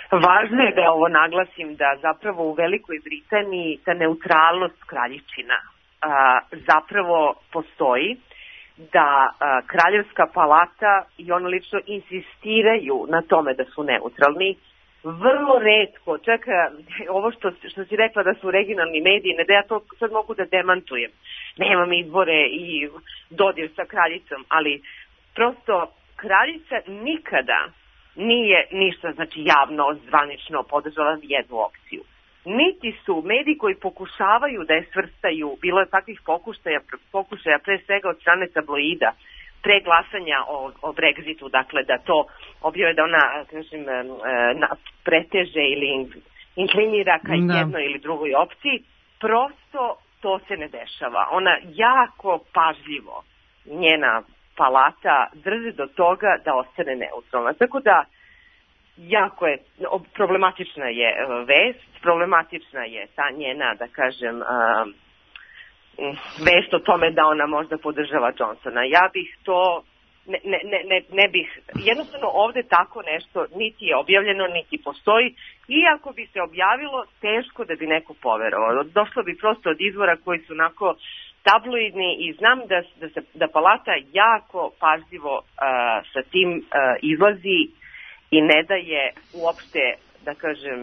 Važno je da ovo naglasim da zapravo u Velikoj Britaniji ta neutralnost kraljičina a, zapravo postoji, da a, kraljevska palata i on lično insistiraju na tome da su neutralni. Vrlo retko, čak ovo što, što si rekla da su regionalni mediji, ne da ja to sad mogu da demantujem. Nemam izbore i dodir sa kraljicom, ali prosto kraljica nikada nije ništa, znači javno, zvanično podržala jednu opciju. Niti su mediji koji pokušavaju da je svrstaju, bilo je takvih pokušaja, pokušaja pre svega od strane tabloida, pre glasanja o, o Brexitu, dakle da to objave da ona, kažem, na, preteže ili inklinira ka
da.
jednoj ili drugoj opciji, prosto to se ne dešava. Ona jako pažljivo, njena palata drži do toga da ostane neutralna. Tako da jako je, problematična je vest, problematična je ta njena, da kažem, vest o tome da ona možda podržava Johnsona. Ja bih to, ne, ne, ne, ne bih, jednostavno ovde tako nešto niti je objavljeno, niti postoji. Iako bi se objavilo, teško da bi neko poverovao. Došlo bi prosto od izvora koji su onako tabloidni i znam da, da, se, da palata jako pažljivo uh, sa tim uh, izlazi i ne daje uopšte, da kažem,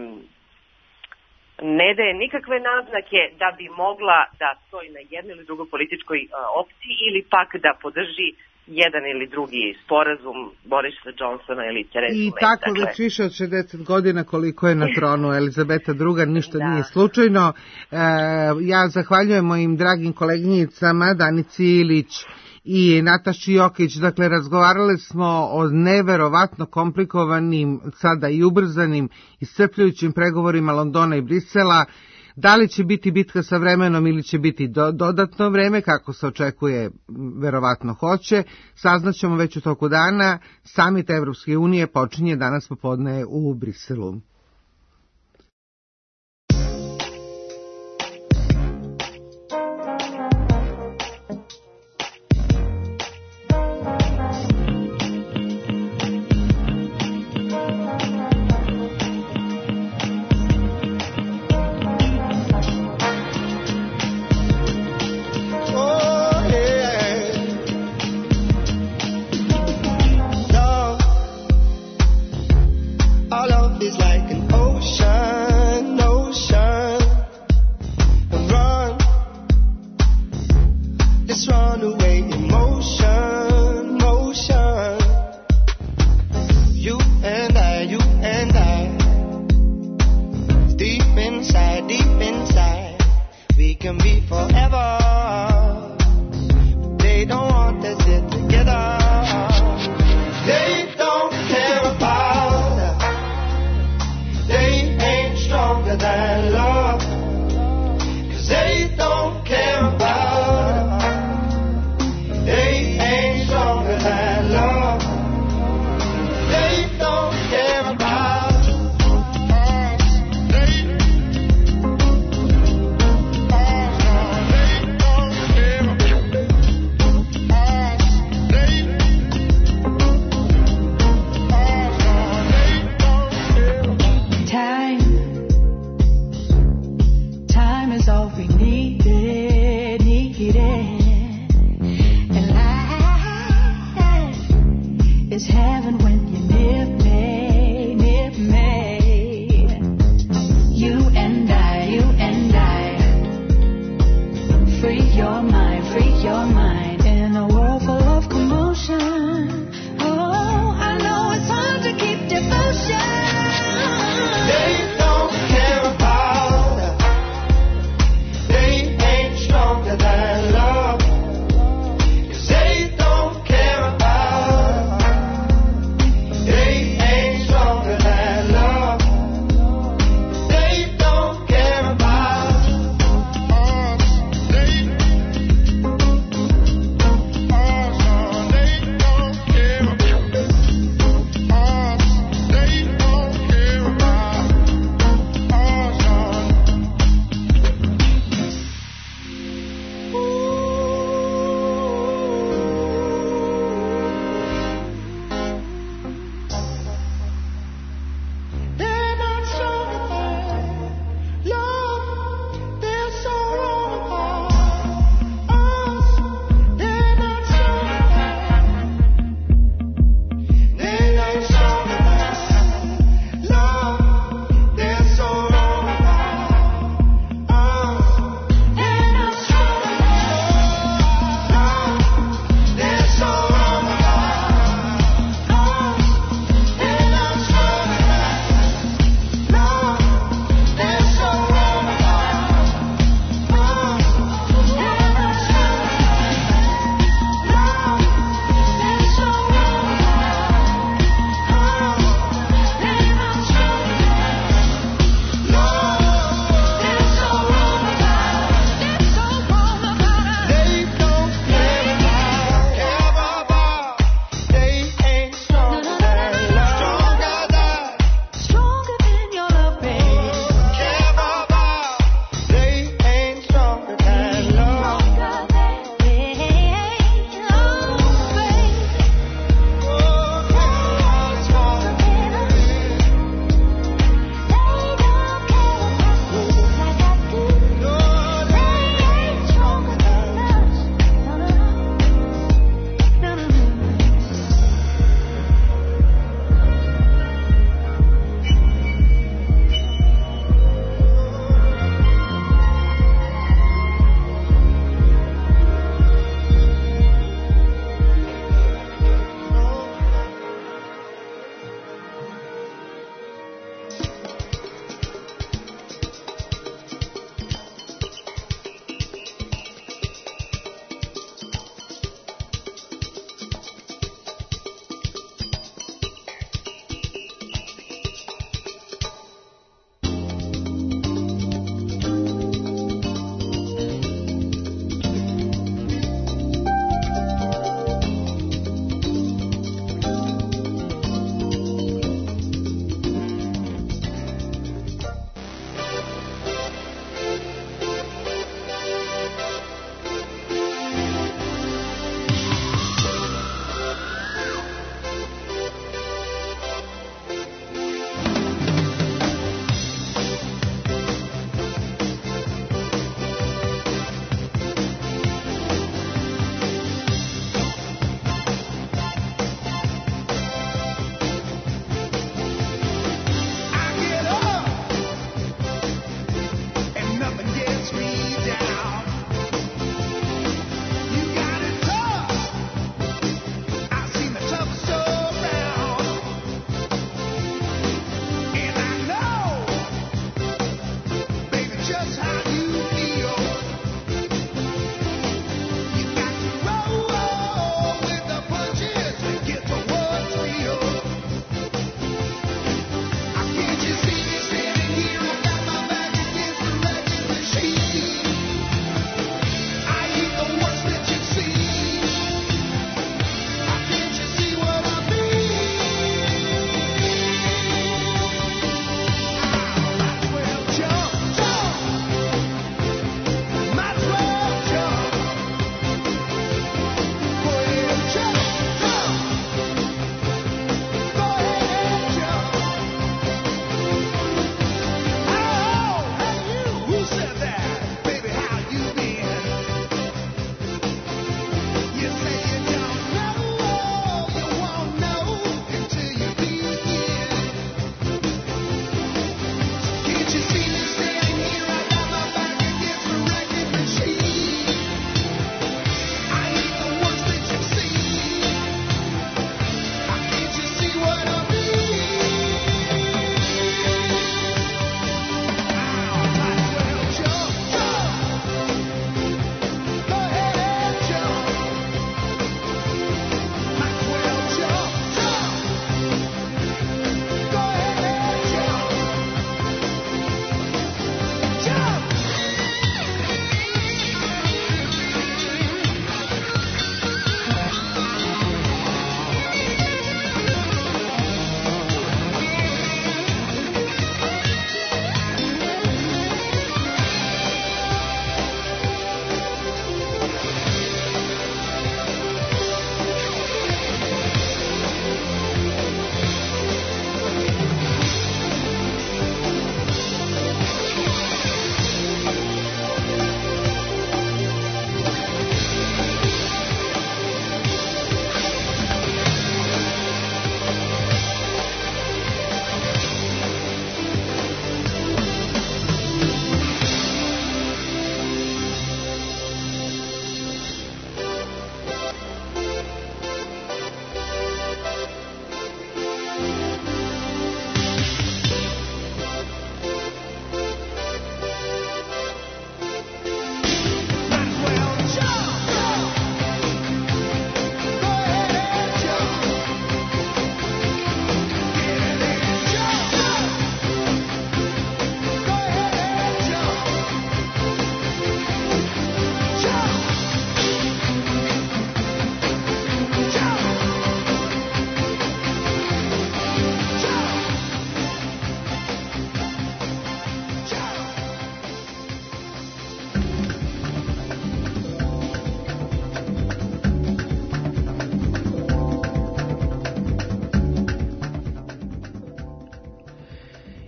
ne daje nikakve naznake da bi mogla da stoji na jednoj ili drugoj političkoj uh, opciji ili pak da podrži jedan ili drugi sporazum Borisa Johnsona ili Theresa May.
I tako
dakle,
već više od šezdeset godina koliko je na tronu Elizabeta druga, ništa da. nije slučajno. E, ja zahvaljujem mojim dragim koleginicama Danici Ilić i Nataši Jokić. Dakle, razgovarali smo o neverovatno komplikovanim, sada i ubrzanim, iscrpljujućim pregovorima Londona i Brisela. Da li će biti bitka sa vremenom ili će biti do, dodatno vreme, kako se očekuje, verovatno hoće, saznaćemo već u toku dana. Samit Evropske unije počinje danas popodne u Briselu.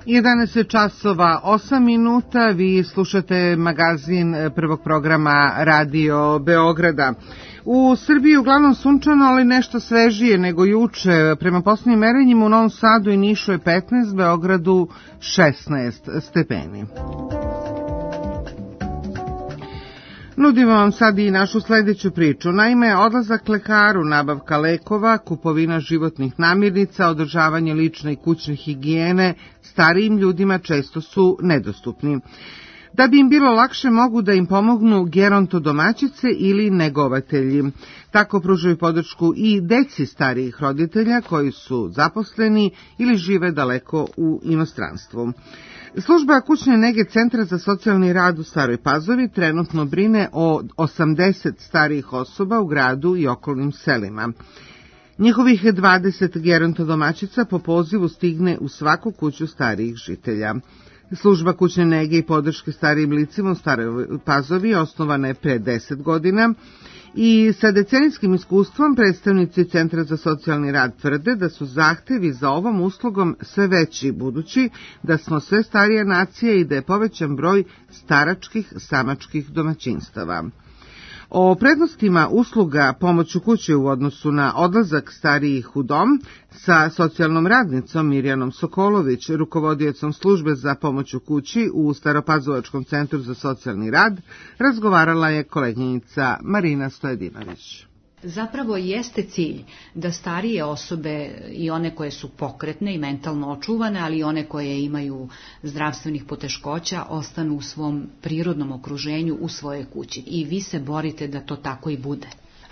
jedanaest časova osam minuta, vi slušate magazin prvog programa Radio Beograda. U Srbiji uglavnom sunčano, ali nešto svežije nego juče. Prema posljednjim merenjima u Novom Sadu i Nišu je petnaest, Beogradu šesnaest stepeni. Nudimo vam sad i našu sljedeću priču. Naime, odlazak lekaru, nabavka lekova, kupovina životnih namirnica, održavanje lične i kućne higijene starijim ljudima često su nedostupni. Da bi im bilo lakše, mogu da im pomognu gerontodomaćice ili negovatelji. Tako pružaju podršku i deci starijih roditelja koji su zaposleni ili žive daleko u inostranstvu. Služba kućne nege Centra za socijalni rad u Staroj Pazovi trenutno brine o osamdeset starijih osoba u gradu i okolnim selima. Njihovih dvadeset gerontodomaćica po pozivu stigne u svaku kuću starijih žitelja. Služba kućne nege i podrške starijim licima u Staroj Pazovi osnovana je pre deset godina i sa decenijskim iskustvom predstavnici Centra za socijalni rad tvrde da su zahtevi za ovom uslugom sve veći, budući da smo sve starija nacija i da je povećan broj staračkih samačkih domaćinstava. O prednostima usluga pomoć u kući u odnosu na odlazak starijih u dom sa socijalnom radnicom Mirjanom Sokolović, rukovodiocom službe za pomoć u kući u Staropazovačkom centru za socijalni rad, razgovarala je koleginica Marina Stojedinović.
Zapravo jeste cilj da starije osobe i one koje su pokretne i mentalno očuvane, ali i one koje imaju zdravstvenih poteškoća ostanu u svom prirodnom okruženju u svojoj kući. I vi se borite da to tako i bude.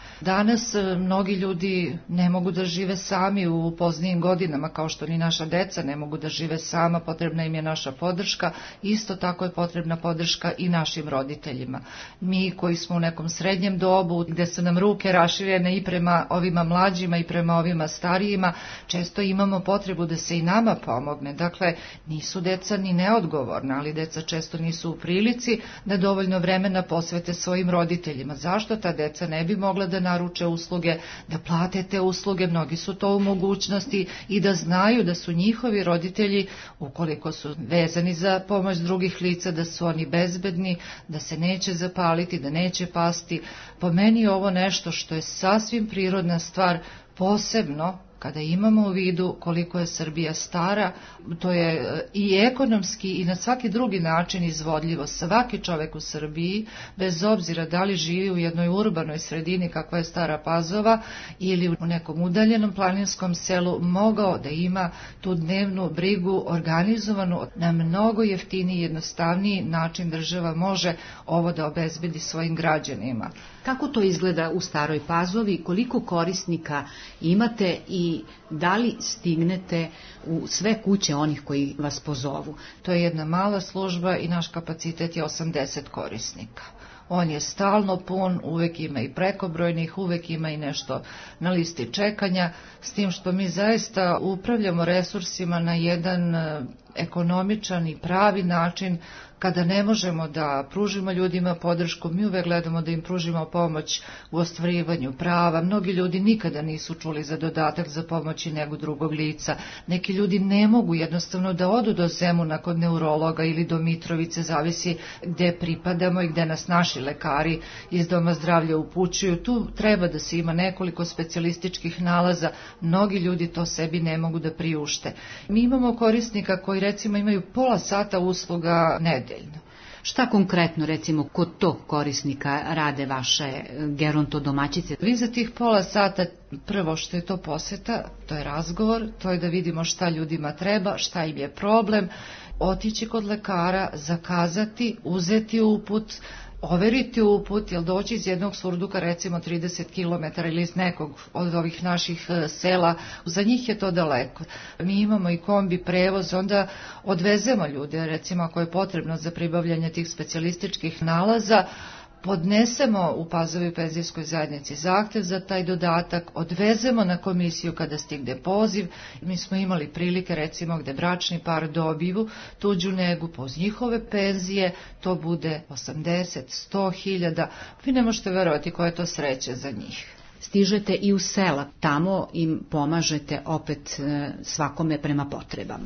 Danas mnogi ljudi ne mogu da žive sami u poznijim godinama, kao što ni naša deca ne mogu da žive sama, potrebna im je naša podrška, isto tako je potrebna podrška i našim roditeljima. Mi koji smo u nekom srednjem dobu, gde su nam ruke raširene i prema ovima mlađima i prema ovima starijima, često imamo potrebu da se i nama pomogne. Dakle, nisu deca ni neodgovorna, ali deca često nisu u prilici da dovoljno vremena posvete svojim roditeljima. Zašto ta deca ne bi mogla da naruče usluge, da plate te usluge, mnogi su to u mogućnosti i da znaju da su njihovi roditelji, ukoliko su vezani za pomoć drugih lica, da su oni bezbedni, da se neće zapaliti, da neće pasti. Po meni je ovo nešto što je sasvim prirodna stvar, posebno kada imamo u vidu koliko je Srbija stara, to je i ekonomski i na svaki drugi način izvodljivo. Svaki čovek u Srbiji, bez obzira da li živi u jednoj urbanoj sredini kakva je Stara Pazova ili u nekom udaljenom planinskom selu, mogao da ima tu dnevnu brigu organizovanu na mnogo jeftiniji i jednostavniji način. Država može ovo da obezbedi svojim građanima.
Kako to izgleda u Staroj Pazovi, koliko korisnika imate i da li stignete u sve kuće onih koji vas pozovu?
To je jedna mala služba i naš kapacitet je osamdeset korisnika. On je stalno pun, uvek ima i prekobrojnih, uvek ima i nešto na listi čekanja, s tim što mi zaista upravljamo resursima na jedan ekonomičan i pravi način. Kada ne možemo da pružimo ljudima podršku, mi uvek gledamo da im pružimo pomoć u ostvarivanju prava. Mnogi ljudi nikada nisu čuli za dodatak za pomoć i negu drugog lica. Neki ljudi ne mogu jednostavno da odu do Zemuna kod neurologa ili do Mitrovice, zavisi gde pripadamo i gde nas naši lekari iz Doma zdravlja upućuju. Tu treba da se ima nekoliko specijalističkih nalaza. Mnogi ljudi to sebi ne mogu da priušte. Mi imamo korisnika koji recimo imaju pola sata usluga nedeljno.
Šta konkretno, recimo, kod tog korisnika rade vaše gerontodomaćice?
Vi za tih pola sata, prvo što je to poseta, to je razgovor, to je da vidimo šta ljudima treba, šta im je problem, otići kod lekara, zakazati, uzeti uput, overiti uput, jel doći iz jednog surduka recimo trideset kilometara ili iz nekog od ovih naših sela, za njih je to daleko. Mi imamo i kombi prevoz, onda odvezemo ljude, recimo ako je potrebno za pribavljanje tih specijalističkih nalaza, podnesemo u Pazovi penzijskoj zajednici zahtev za taj dodatak, odvezemo na komisiju kada stigne poziv. Mi smo imali prilike recimo gde bračni par dobiju tuđu negu poz njihove penzije, to bude osamdeset, sto hiljada. Vi ne možete verovati koja je to sreća za njih.
Stižete i u sela, tamo im pomažete opet svakome prema potrebama.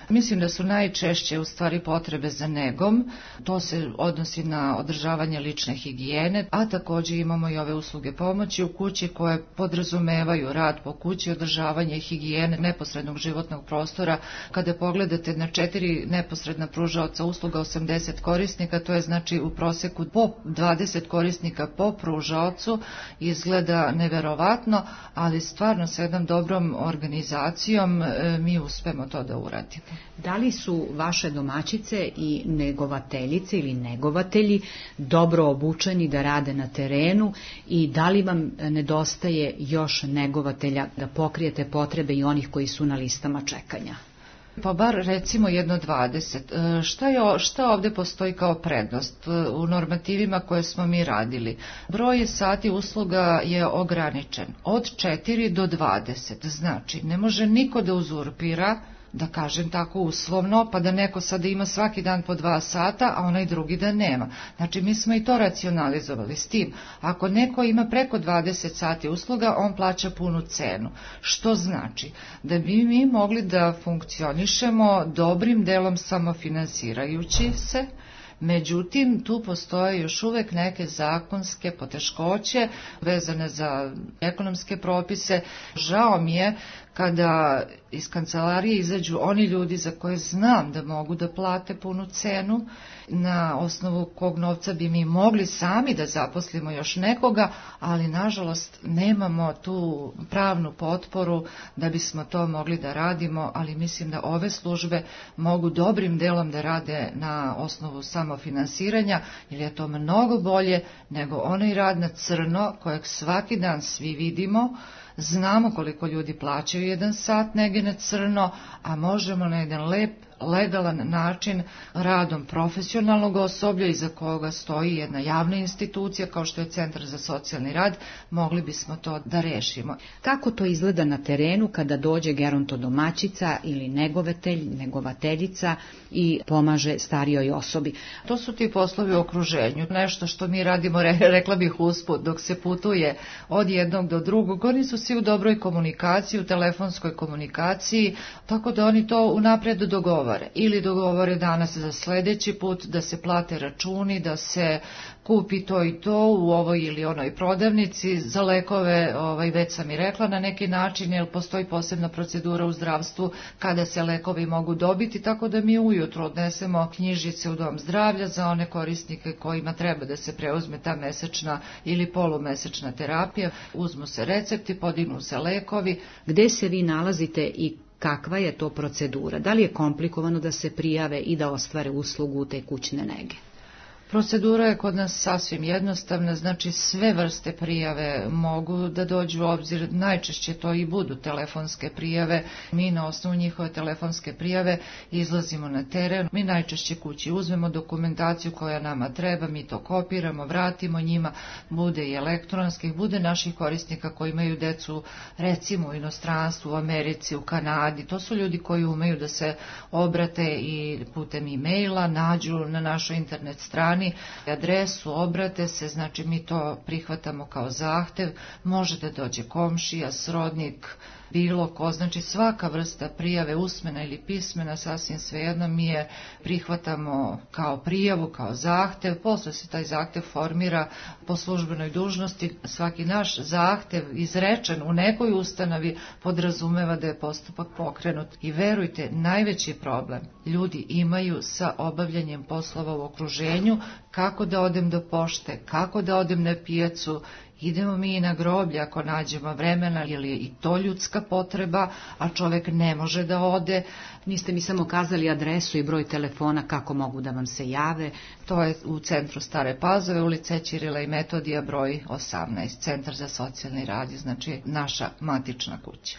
Mislim da su najčešće u stvari potrebe za negom, to se odnosi na održavanje lične higijene, a također imamo i ove usluge pomoći u kući koje podrazumevaju rad po kući, održavanje higijene neposrednog životnog prostora. Kada pogledate na četiri neposredna pružaoca usluga osamdeset korisnika, to je znači u proseku po dvadeset korisnika po pružaocu, izgleda neverovatno, ali stvarno sa jednom dobrom organizacijom e, mi uspemo to da uradimo.
Da li su vaše domaćice i negovateljice ili negovatelji dobro obučeni da rade na terenu i da li vam nedostaje još negovatelja da pokrijete potrebe i onih koji su na listama čekanja?
Pa bar recimo jedno dvadeset. Šta, je, šta ovdje postoji kao prednost u normativima koje smo mi radili? Broj sati usluga je ograničen od četiri do dvadeset, znači ne može niko da uzurpira, da kažem tako uslovno, pa da neko sada ima svaki dan po dva sata, a onaj drugi da nema. Znači mi smo i to racionalizovali s tim. Ako neko ima preko dvadeset sati usluga, on plaća punu cenu. Što znači? Da bi mi mogli da funkcionišemo dobrim delom samofinansirajući se, međutim, tu postoje još uvek neke zakonske poteškoće vezane za ekonomske propise. Žao mi je kada iz kancelarije izađu oni ljudi za koje znam da mogu da plate punu cenu, na osnovu kog novca bi mi mogli sami da zaposlimo još nekoga, ali nažalost nemamo tu pravnu potporu da bismo to mogli da radimo, ali mislim da ove službe mogu dobrim delom da rade na osnovu samofinansiranja, jer je to mnogo bolje nego onaj rad na crno kojeg svaki dan svi vidimo. Znamo koliko ljudi plaćaju jedan sat nege na crno, a možemo na jedan lep, legalan način radom profesionalnog osoblja iza koga stoji jedna javna institucija kao što je Centar za socijalni rad, mogli bismo to da rešimo.
Kako to izgleda na terenu kada dođe gerontodomaćica ili negovatelj, negovateljica i pomaže starijoj osobi?
To su ti poslovi u okruženju, nešto što mi radimo, rekla bih usput, dok se putuje od jednog do drugog. Oni su svi u dobroj komunikaciji, u telefonskoj komunikaciji, tako da oni to unapred dogovore. Ili dogovore danas za sljedeći put da se plate računi, da se kupi to i to u ovoj ili onoj prodavnici. Za lekove, ovaj, već sam i rekla na neki način, jer postoji posebna procedura u zdravstvu kada se lekovi mogu dobiti, tako da mi ujutro odnesemo knjižice u dom zdravlja za one korisnike kojima treba da se preuzme ta mesečna ili polumesečna terapija. Uzmu se recepti, podignu se lekovi.
Gde se vi nalazite i kakva je to procedura? Da li je komplikovano da se prijave i da ostvare uslugu te kućne nege?
Procedura je kod nas sasvim jednostavna, znači sve vrste prijave mogu da dođu u obzir, najčešće to i budu telefonske prijave. Mi na osnovu njihove telefonske prijave izlazimo na teren, mi najčešće kući uzmemo dokumentaciju koja nama treba, mi to kopiramo, vratimo njima, bude i elektronskih, bude naših korisnika koji imaju decu recimo u inostranstvu, u Americi, u Kanadi. To su ljudi koji umeju da se obrate i putem e-maila, nađu na našoj internet strani adresu, obrate se, znači mi to prihvatamo kao zahtev, može da dođe komšija, srodnik, bilo ko, znači svaka vrsta prijave, usmena ili pismena, sasvim svejedno, mi je prihvatamo kao prijavu, kao zahtev, posle se taj zahtev formira po službenoj dužnosti. Svaki naš zahtev izrečen u nekoj ustanovi podrazumeva da je postupak pokrenut i verujte, najveći problem ljudi imaju sa obavljanjem poslova u okruženju, kako da odem do pošte, kako da odem na pijacu. Idemo mi i na groblje ako nađemo vremena, jer je i to ljudska potreba, a čovjek ne može da ode.
Niste mi samo kazali adresu i broj telefona kako mogu da vam se jave.
To je u centru Stare Pazove, ulica Ćirila i Metodija, broj osamnaest, Centar za socijalni rad, znači naša matična kuća.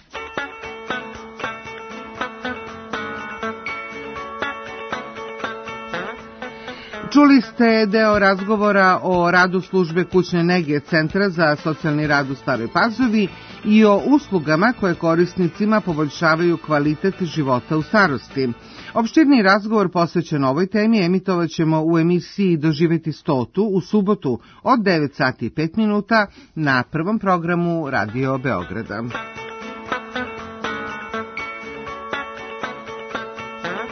Čuli ste deo razgovora o radu službe kućne nege Centra za socijalni rad u Staroj Pazovi i o uslugama koje korisnicima poboljšavaju kvalitet života u starosti. Opširni razgovor posvećen ovoj temi emitovat ćemo u emisiji Doživeti stotu u subotu od devet sati i pet minuta na prvom programu Radio Beograda.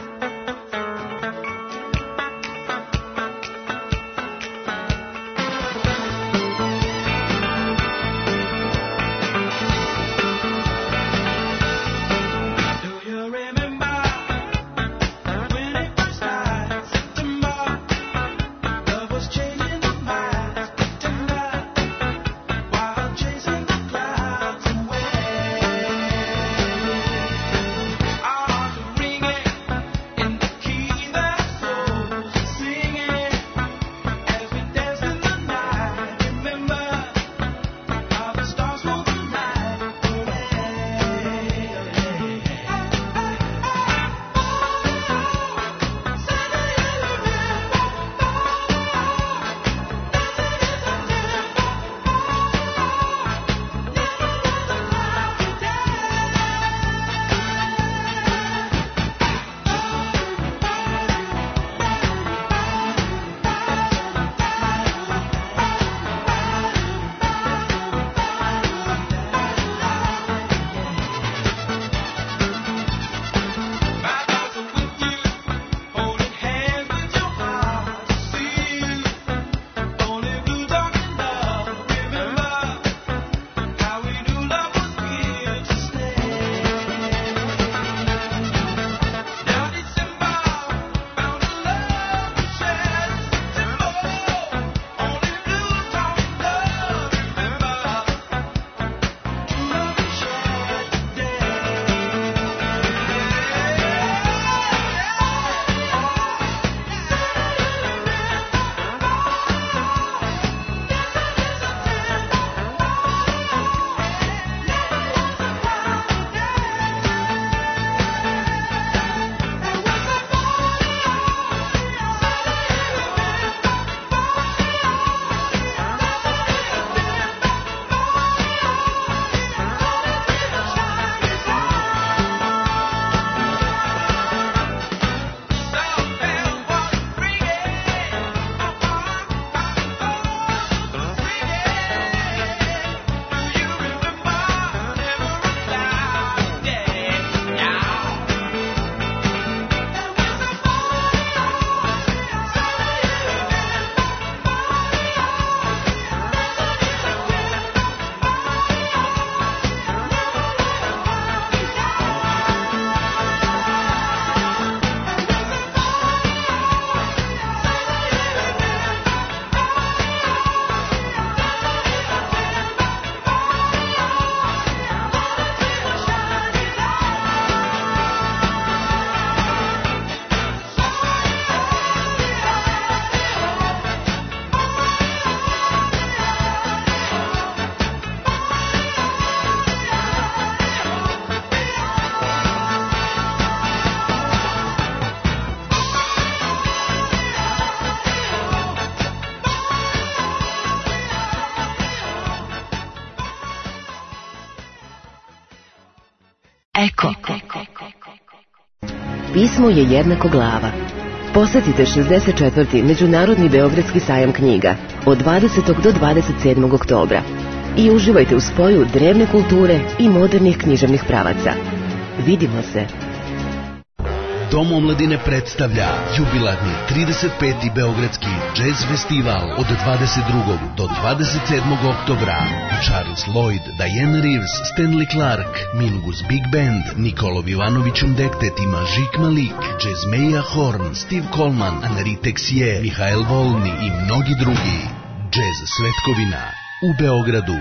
pismo je jednako glava. Posetite šezdeset četvrti Međunarodni beogradski sajam knjiga od dvadesetog do dvadeset sedmog oktobra i uživajte u spoju drevne kulture i modernih književnih pravaca. Vidimo se!
Dom omladine predstavlja jubilarni trideset peti Beogradski džez festival od dvadeset drugog do dvadeset sedmog oktobra. Charles Lloyd, Diane Reeves, Stanley Clark, Mingus Big Band, Nikolov Ivanović Undektet i Mažik Malik, Jazzmeja Horn, Steve Coleman, Anri Texier, Mihael Volni i mnogi drugi. Džez Svetkovina u Beogradu.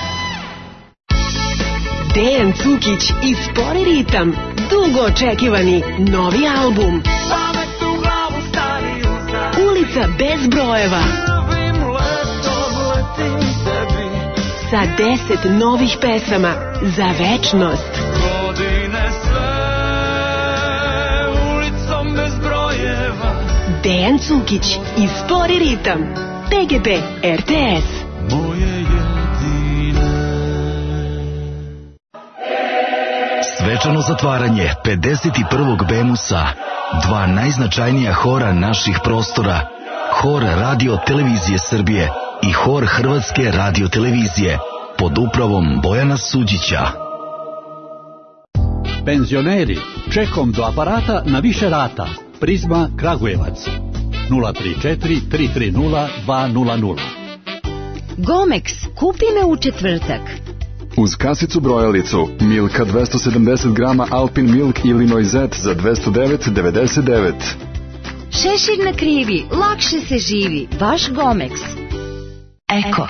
Dejan Cukić i Spori ritam, dugo očekivani novi album. Ulica bez brojeva. Sa deset novih pesama za večnost. Dejan Cukić i Spori ritam. P G P R T S.
Svečano zatvaranje pedeset prvog Bemusa, dva najznačajnija hora naših prostora, Hor Radio Televizije Srbije i Hor Hrvatske Radio Televizije, pod upravom Bojana Suđića.
Penzioneri, čekom do aparata na više rata. Prizma Kragujevac. nula tri četiri tri tri nula dva nula nula.
Gomex, kupi me u četvrtak.
Uz kasicu brojalicu Milka dvesta sedamdeset grama Alpin Milk ili Noizet za dvesta devet devedeset devet.
Šešir na krivi, lakše se živi. Vaš Gomex. Eko.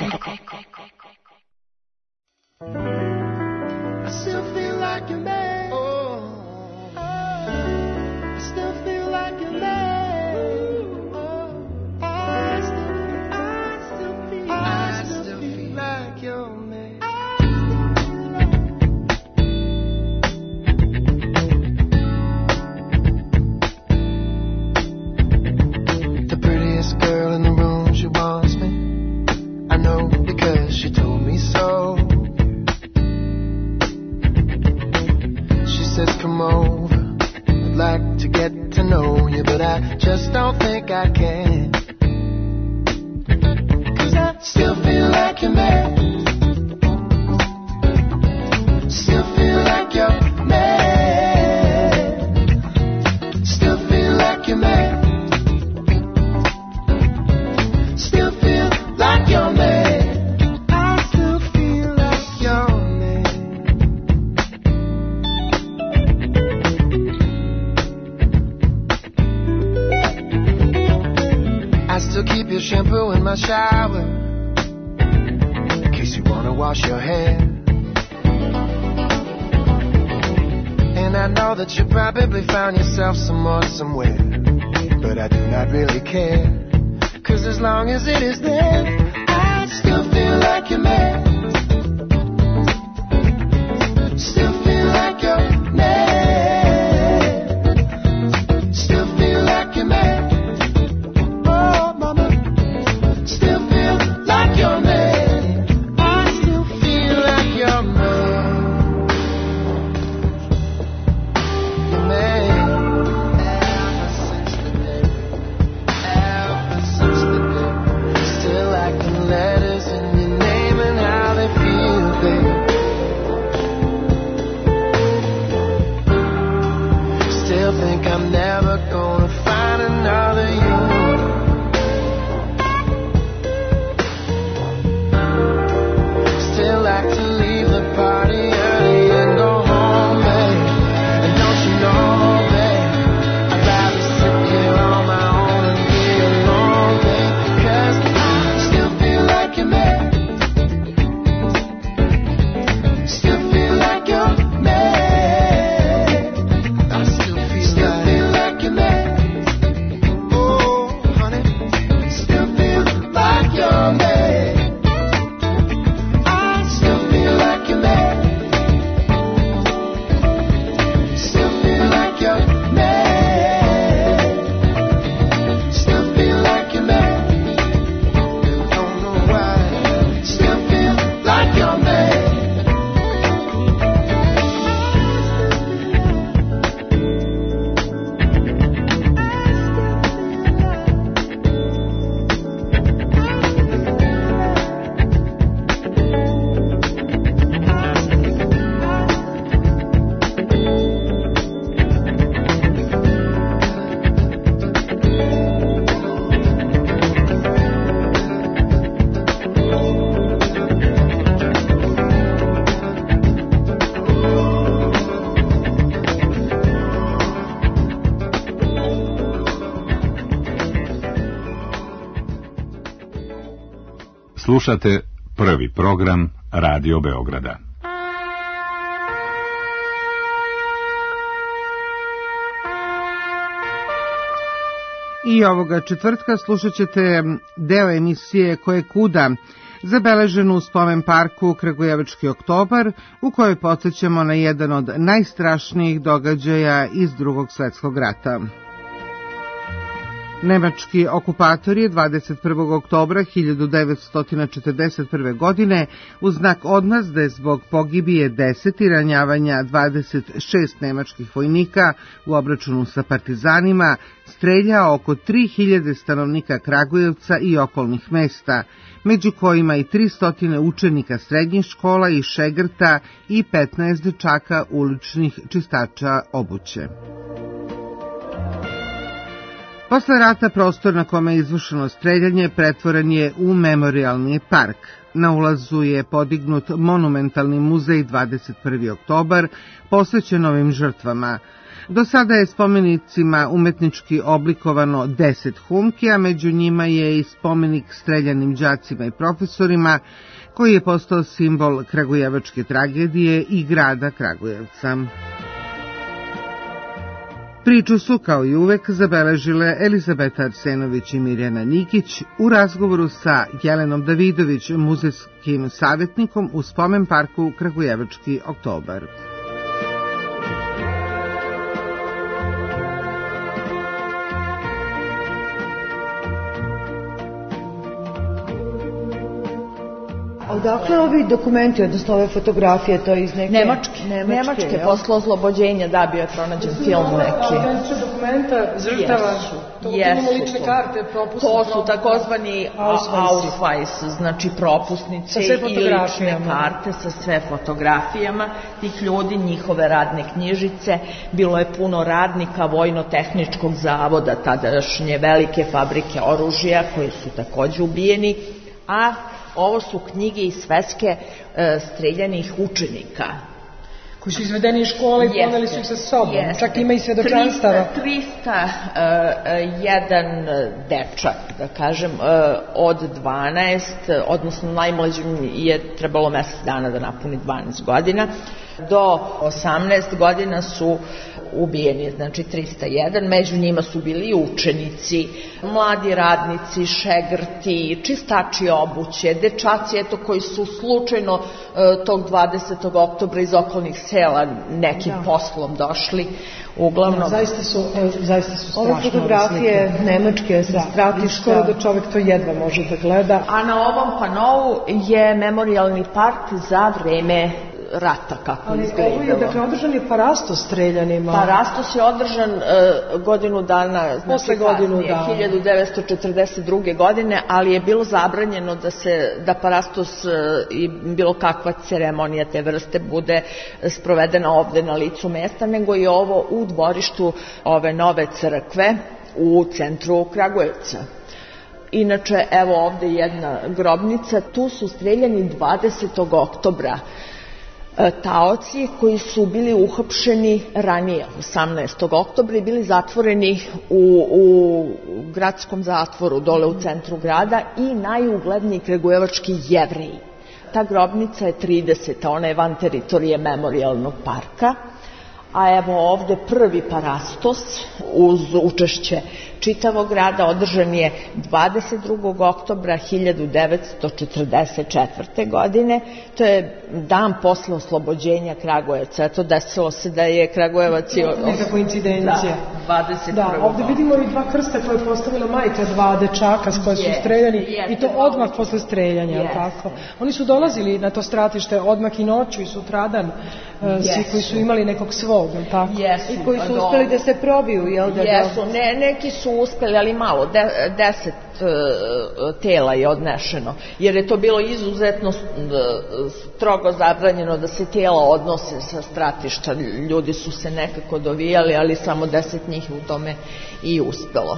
Just don't think I can. 'Cause I still feel like you're mad. Still feel like you're mad. Still feel like you're mad. Still feel like you're mad. I still feel like you're mad. I still keep your shampoo in my shower in case you wanna wash your hair. And I know that you probably found yourself some more somewhere, but I do not really care, 'cause as long as it is there, I still feel like you're mad. Still feel like you're mad. Still feel like you're mad. Oh, mama. Still feel like you're mad. I still feel like you're mad. You're mad. Ever since the day. Ever since the day. Still like the letters in your name and how
Slušate prvi program Radio Beograda.
I ovoga četvrtka slušat ćete deo emisije Koje kuda, zabeleženu u spomen parku Kragujevački oktobar, u kojoj podsjećamo na jedan od najstrašnijih događaja iz Drugog svjetskog rata. Nemački okupator je dvadeset prvog oktobra hiljadu devetsto četrdeset prve. godine u znak odmazde zbog pogibije deset i ranjavanja dvadeset šest nemačkih vojnika u obračunu sa partizanima streljao oko tri hiljade stanovnika Kragujevca i okolnih mesta, među kojima i tristo učenika srednjih škola i šegrta i petnaest dečaka uličnih čistača obuće. Posle rata prostor na kome je izvršeno streljanje pretvoren je u memorijalni park. Na ulazu je podignut monumentalni muzej dvadeset prvi oktobar posvećen ovim žrtvama. Do sada je spomenicima umetnički oblikovano deset humki, a među njima je i spomenik streljanim đacima i profesorima, koji je postao simbol kragujevačke tragedije i grada Kragujevca. Priču su, kao i uvek, zabeležile Elizabeta Arsenović i Mirjana Nikić u razgovoru sa Jelenom Davidović, muzejskim savjetnikom u spomen parku Kragujevački oktobar.
Odakle ovi dokumenti, odnosno ove fotografije, to je iz neke...
Nemačke. Nemačke, Nemačke posle oslobođenja, da, bio je pronađen film neki.
Agencija dokumenta žrtava, to imamo lične karte, propusnice.
To su takozvani Ausweis, znači propusnice i lične karte sa sve fotografijama tih ljudi, njihove radne knjižice. Bilo je puno radnika Vojno-tehničkog zavoda, tadašnje velike fabrike oružja, koji su takođe ubijeni, a ovo su knjige iz sveske e, streljanih učenika.
Koji su izvedeni iz škole i poneli su ih sa sobom. Jeste. Čak ima i svedočanstava.
trista jedan dečak, da kažem, e, od dvanaest, odnosno najmlađim je trebalo mesec dana da napuni dvanaest godina, do osamnaest godina su ubijeni, znači trista jedan, među njima su bili učenici, mladi radnici, šegrti, čistači obuće, dečaci eto koji su slučajno e, tog dvadesetog oktobra iz okolnih sela nekim da. poslom došli. Uglavnom,
da, zaista su, zaista su strašno.
Ove fotografije nemačke sa stratišta.
Skoro da čovjek to jedva može da gleda.
A na ovom panovu je memorijalni park za vreme rata, kako
ali
izgledalo.
Ali ovo je, dakle, održan je parastos streljanima.
Parastos je održan uh, godinu dana, znači
posle godinu dana.
hiljadu devetsto četrdeset druge. godine, ali je bilo zabranjeno da se, da parastos uh, i bilo kakva ceremonija te vrste bude sprovedena ovde na licu mesta, nego je ovo u dvorištu ove nove crkve u centru Kragujevca. Inače, evo ovde jedna grobnica, tu su streljani dvadesetog oktobra taoci koji su bili uhapšeni ranije, osamnaestog oktobra, i bili zatvoreni u, u gradskom zatvoru dole u centru grada i najugledniji kragujevački Jevreji. Ta grobnica je trideseta, ona je van teritorije memorijalnog parka, a evo ovde prvi parastos uz učešće čitavog grada održan je dvadeset drugog oktobra hiljadu devetsto četrdeset četvrte. godine. To je dan posle oslobođenja Kragujevca. Eto, desilo se da je Kragujevac...
Neka koincidencija.
Da, dvadeset prvog.
Da, ovde vidimo i dva krsta koje je postavila majka dva dečaka s koje su streljani i to odmah posle streljanja, tako? Oni su dolazili na to stratište odmah i noću i sutradan, svi koji su imali nekog svog, tako?
I koji su uspeli da se probiju, jel da?
Jesu, ne, neki su uspeli, ali malo, de, deset uh, tela je odnešeno, jer je to bilo izuzetno strogo zabranjeno da se tela odnose sa stratišta. Ljudi su se nekako dovijali, ali samo deset njih u tome i uspelo.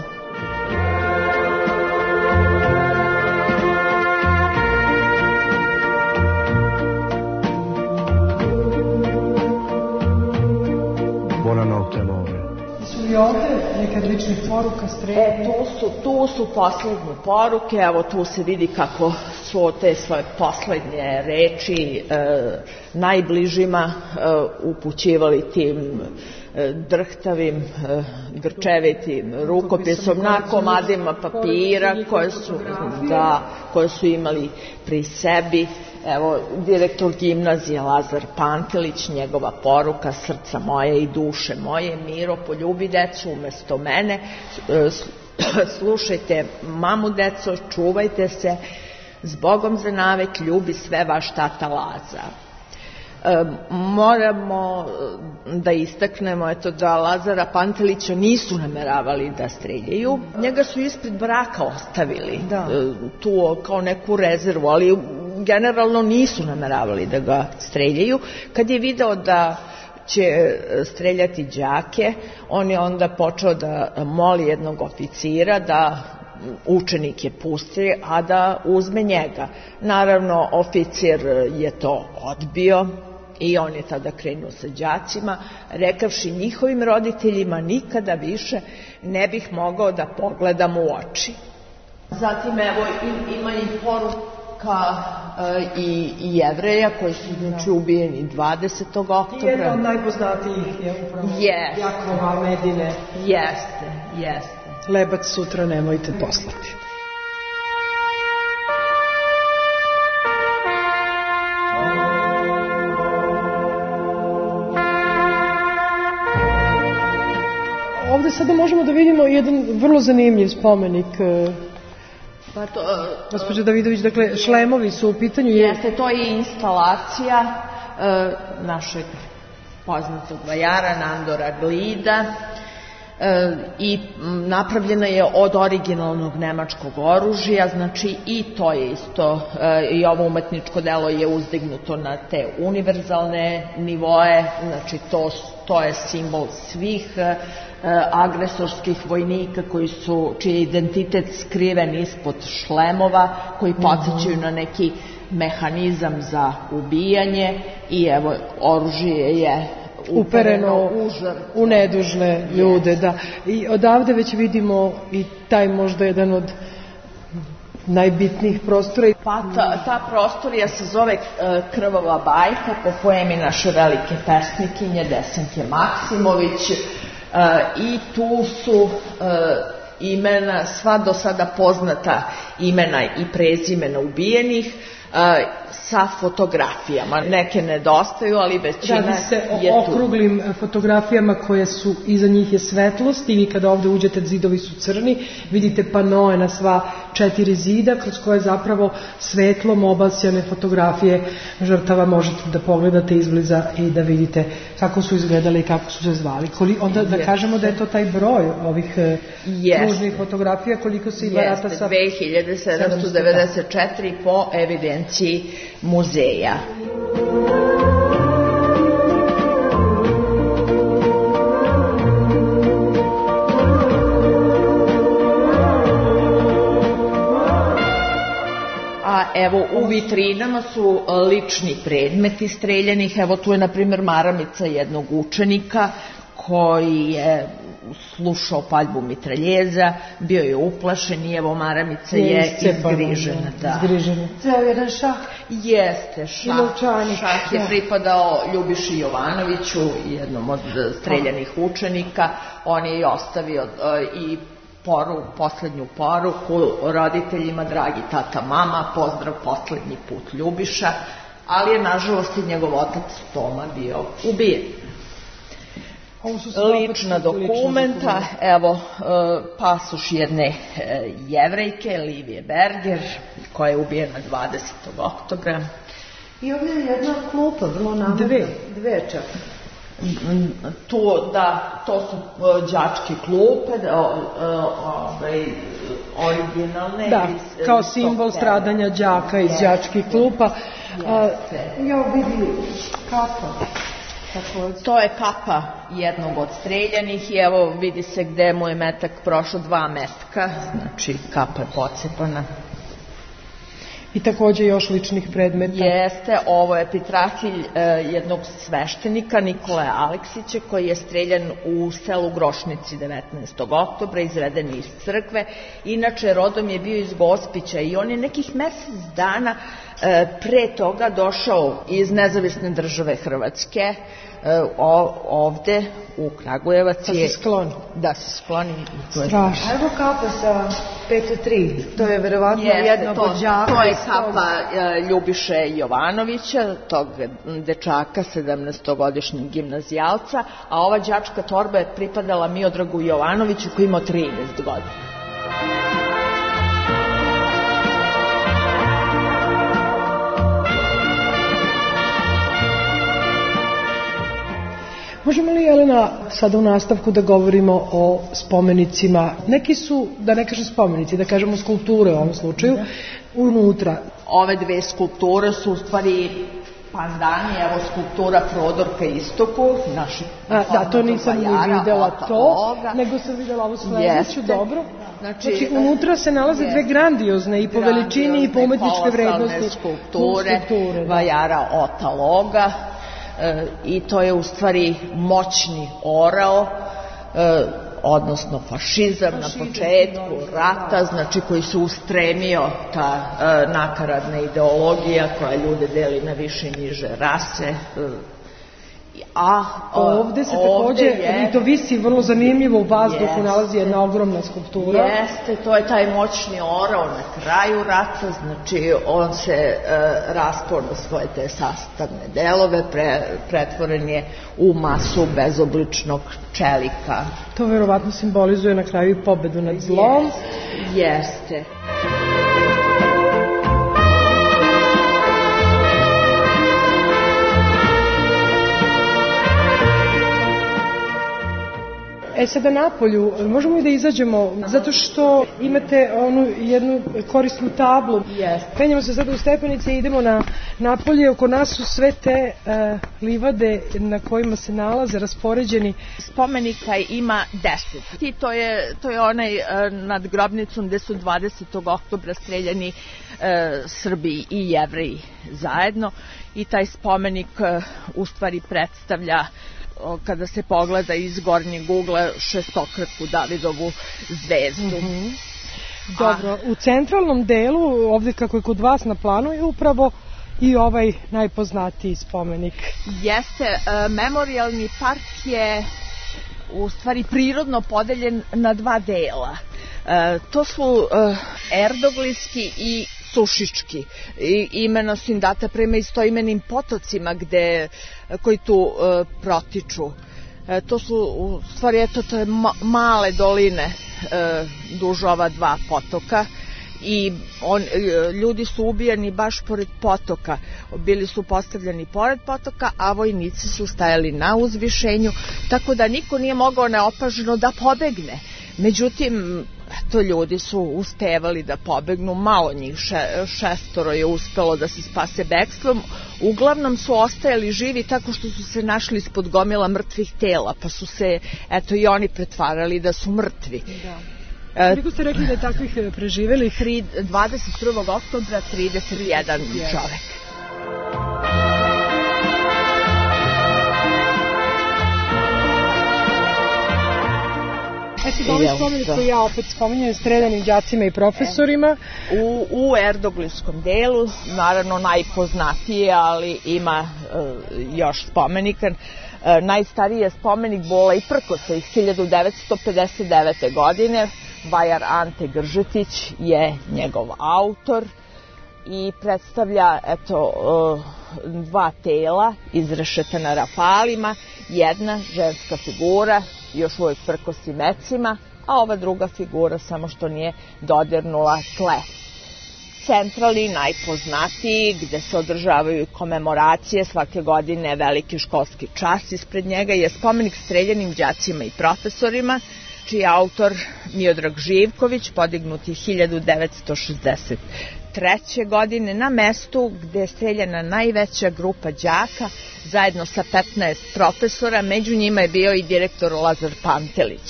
Buonanotte, amore. Su li ovde nekad ličnih poruka, strelja?
E, tu su, tu su poslednje poruke, evo tu se vidi kako čuo te svoje poslednje reči najbližima, upućivali tim drhtavim, grčevitim rukopisom na komadima papira koje su, da, koje su imali pri sebi. Evo, direktor gimnazije Lazar Pantelić, njegova poruka: srca moje i duše moje, Miro, poljubi decu umesto mene, slušajte mamu deco, čuvajte se, zbogom za navek, ljubi sve vaš tata Laza. E, moramo da istaknemo eto, da Lazara Pantelića nisu nameravali da streljaju, njega su ispred braka ostavili da. E, tu kao neku rezervu, ali generalno nisu nameravali da ga streljaju. Kad je video da će streljati đake, on je onda počeo da moli jednog oficira da učenike pusti, a da uzme njega. Naravno, oficir je to odbio i on je tada krenuo sa đacima, rekavši njihovim roditeljima: nikada više ne bih mogao da pogledam u oči. Zatim, evo, ima i poruka i Jevreja koji su znači ubijeni dvadesetog oktobra.
Jedna od najpoznatijih je upravo yes. Jakova Medine.
Jeste, jeste.
Lebac sutra nemojte poslati. Ovde sada možemo da vidimo jedan vrlo zanimljiv spomenik.
Pa to,
gospođa Davidović, dakle, šlemovi su u pitanju.
Jeste, to je instalacija e, našeg poznatog vajara Nandora Glida e, i napravljena je od originalnog nemačkog oružja, znači i to je isto, e, i ovo umetničko delo je uzdignuto na te univerzalne nivoe, znači to, to je simbol svih e, agresorskih vojnika koji su, čiji je identitet skriven ispod šlemova, koji podsjećaju na neki mehanizam za ubijanje i evo, oružje je upereno u,
u nedužne ljude. Da. I odavde već vidimo i taj možda jedan od najbitnijih prostora.
Pa ta, ta prostorija se zove Krvava bajka po poemi naše velike pesnikinje Desanke Maksimović. Uh, i tu su uh, imena, sva do sada poznata imena i prezimena ubijenih uh, sa fotografijama. Neke nedostaju, ali većina je tu.
Radi se o okruglim fotografijama koje su, iza njih je svetlost i kada ovde uđete, zidovi su crni, vidite panoe na sva četiri zida kroz koje zapravo svetlom obasjane fotografije žrtava možete da pogledate izbliza i da vidite kako su izgledale i kako su se zvali. Koli, onda da kažemo da je to taj broj ovih ružnih fotografija, koliko se i barata sa...
dve hiljade sedamsto devedeset četiri po evidenciji muzeja. A evo, u vitrinama su lični predmeti streljanih. Evo, tu je na primjer maramica jednog učenika koji je slušao paljbu mitraljeza, bio je uplašen i evo maramica je izgrižena. Da.
Izgrižena. Ceo jedan šah.
Jeste, šah. Šah je pripadao Ljubiši Jovanoviću, jednom od streljanih učenika. On je i ostavio i poru, poslednju poruku roditeljima: dragi tata, mama, pozdrav poslednji put Ljubiša, ali je nažalost i njegov otac Toma bio ubijen. Lična dokumenta, evo pasoš jedne Jevrejke, Livije Berger, koja je ubijena dvadesetog oktobra.
I ovdje je jedna klupa, vrlo nam...
Dve.
Dve čak.
To, da, to su đačke klupe, da, ovaj, originalne.
Da, kao simbol stradanja đaka iz đačkih klupa. Ja vidim kapa.
To je kapa jednog od streljanih i evo vidi se gde mu je metak prošao, dva metka, znači kapa je pocepana.
i takođe još ličnih predmeta.
Jeste, ovo je epitrahilj e, jednog sveštenika Nikole Aleksića koji je streljan u selu Grošnici devetnaestog oktobra, izveden iz crkve. Inače, rodom je bio iz Gospića i on je nekih mesec dana e, pre toga došao iz nezavisne države Hrvatske o, ovde u Kragujevac.
Da se skloni.
Da se skloni.
Strašno.
Evo kapa sa pet tri. To je verovatno jednog od đaka.
To je kapa uh, Ljubiše Jovanovića, tog dečaka, sedamnaestogodišnjeg gimnazijalca, a ova đačka torba je pripadala Miodragu Jovanoviću koji imao trinaest godina.
Možemo li, Jelena, sada u nastavku da govorimo o spomenicima? Neki su, da ne kažem spomenici, da kažemo skulpture u ovom slučaju, unutra.
Ove dve skulpture su u stvari pandani, evo skulptura Prodorka istoku, naši...
A, da, to nisam ni videla to, nego sam videla ovu sledeću, dobro. Znači, znači, unutra se nalaze dve grandiozne i po veličini i po umetničke vrednosti
skulpture, skulpture Vajara Otaloga. E, i to je u stvari moćni orao, e, odnosno fašizam, fašizam na početku rata, znači koji se ustremio ta e, nakaradna ideologija koja ljude deli na više i niže rase. E,
a ovde se takođe, je, i to visi vrlo zanimljivo u vazduhu, jeste, nalazi jedna ogromna skulptura.
Jeste, to je taj moćni orao na kraju rata, znači on se e, raspao na svoje te sastavne delove, pre, pretvoren je u masu bezobličnog čelika.
To verovatno simbolizuje na kraju i pobedu nad zlom.
Jeste, jeste.
E sada Napolju, možemo i da izađemo, zato što imate onu jednu korisnu tablu.
Yes.
Penjamo se sada u stepenice i idemo na Napolje. Oko nas su sve te uh, livade na kojima se nalaze raspoređeni.
Spomenika ima deset. I to je, to je onaj uh, nad grobnicom gde su dvadesetog oktobra streljani uh, Srbi i Jevreji zajedno. I taj spomenik uh, u stvari predstavlja, kada se pogleda iz gornjeg ugla, šestokratku Davidovu zvezdu.
Mm-hmm. Dobro, u centralnom delu, ovde kako je kod vas na planu, je upravo i ovaj najpoznatiji spomenik.
Jeste, e, memorijalni park je u stvari prirodno podeljen na dva dela. E, to su e, Erdoglijski i Sušički. I, imena su im data prema istoimenim potocima gde, koji tu e, protiču. E, to su u stvari, eto, to je ma, male doline e, duž ova dva potoka i on, e, ljudi su ubijani baš pored potoka. Bili su postavljeni pored potoka, a vojnici su stajali na uzvišenju, tako da niko nije mogao neopaženo da pobegne. Međutim, to ljudi su uspevali da pobegnu, malo njih, še, šestoro je uspelo da se spase bekstvom, uglavnom su ostajali živi tako što su se našli ispod gomila mrtvih tela, pa su se, eto, i oni pretvarali da su mrtvi.
Da. Koliko ste rekli da je takvih preživeli?
dvadeset prvog oktobra trideset jedan čovek.
E sad ovaj spomenik koji ja opet spominjem, streljanim đacima i profesorima.
U, u Erdoglijskom delu, naravno najpoznatije, ali ima uh, još spomenika. Uh, najstariji je spomenik Bola i Prkosa iz hiljadu devetsto pedeset devete. godine. Vajar Ante Gržetić je njegov autor i predstavlja, eto, uh, dva tela izrešetana rafalima, jedna ženska figura, još uvijek prkosi mecima, a ova druga figura samo što nije dodirnula tle. Centralni, najpoznatiji, gde se održavaju komemoracije, svake godine veliki školski čas ispred njega, je spomenik streljanim đacima i profesorima, čiji je autor Miodrag Živković, podignut je hiljadu devetsto šezdeset treće. godine na mestu gde je streljana najveća grupa đaka zajedno sa petnaest profesora, među njima je bio i direktor Lazar Pantelić.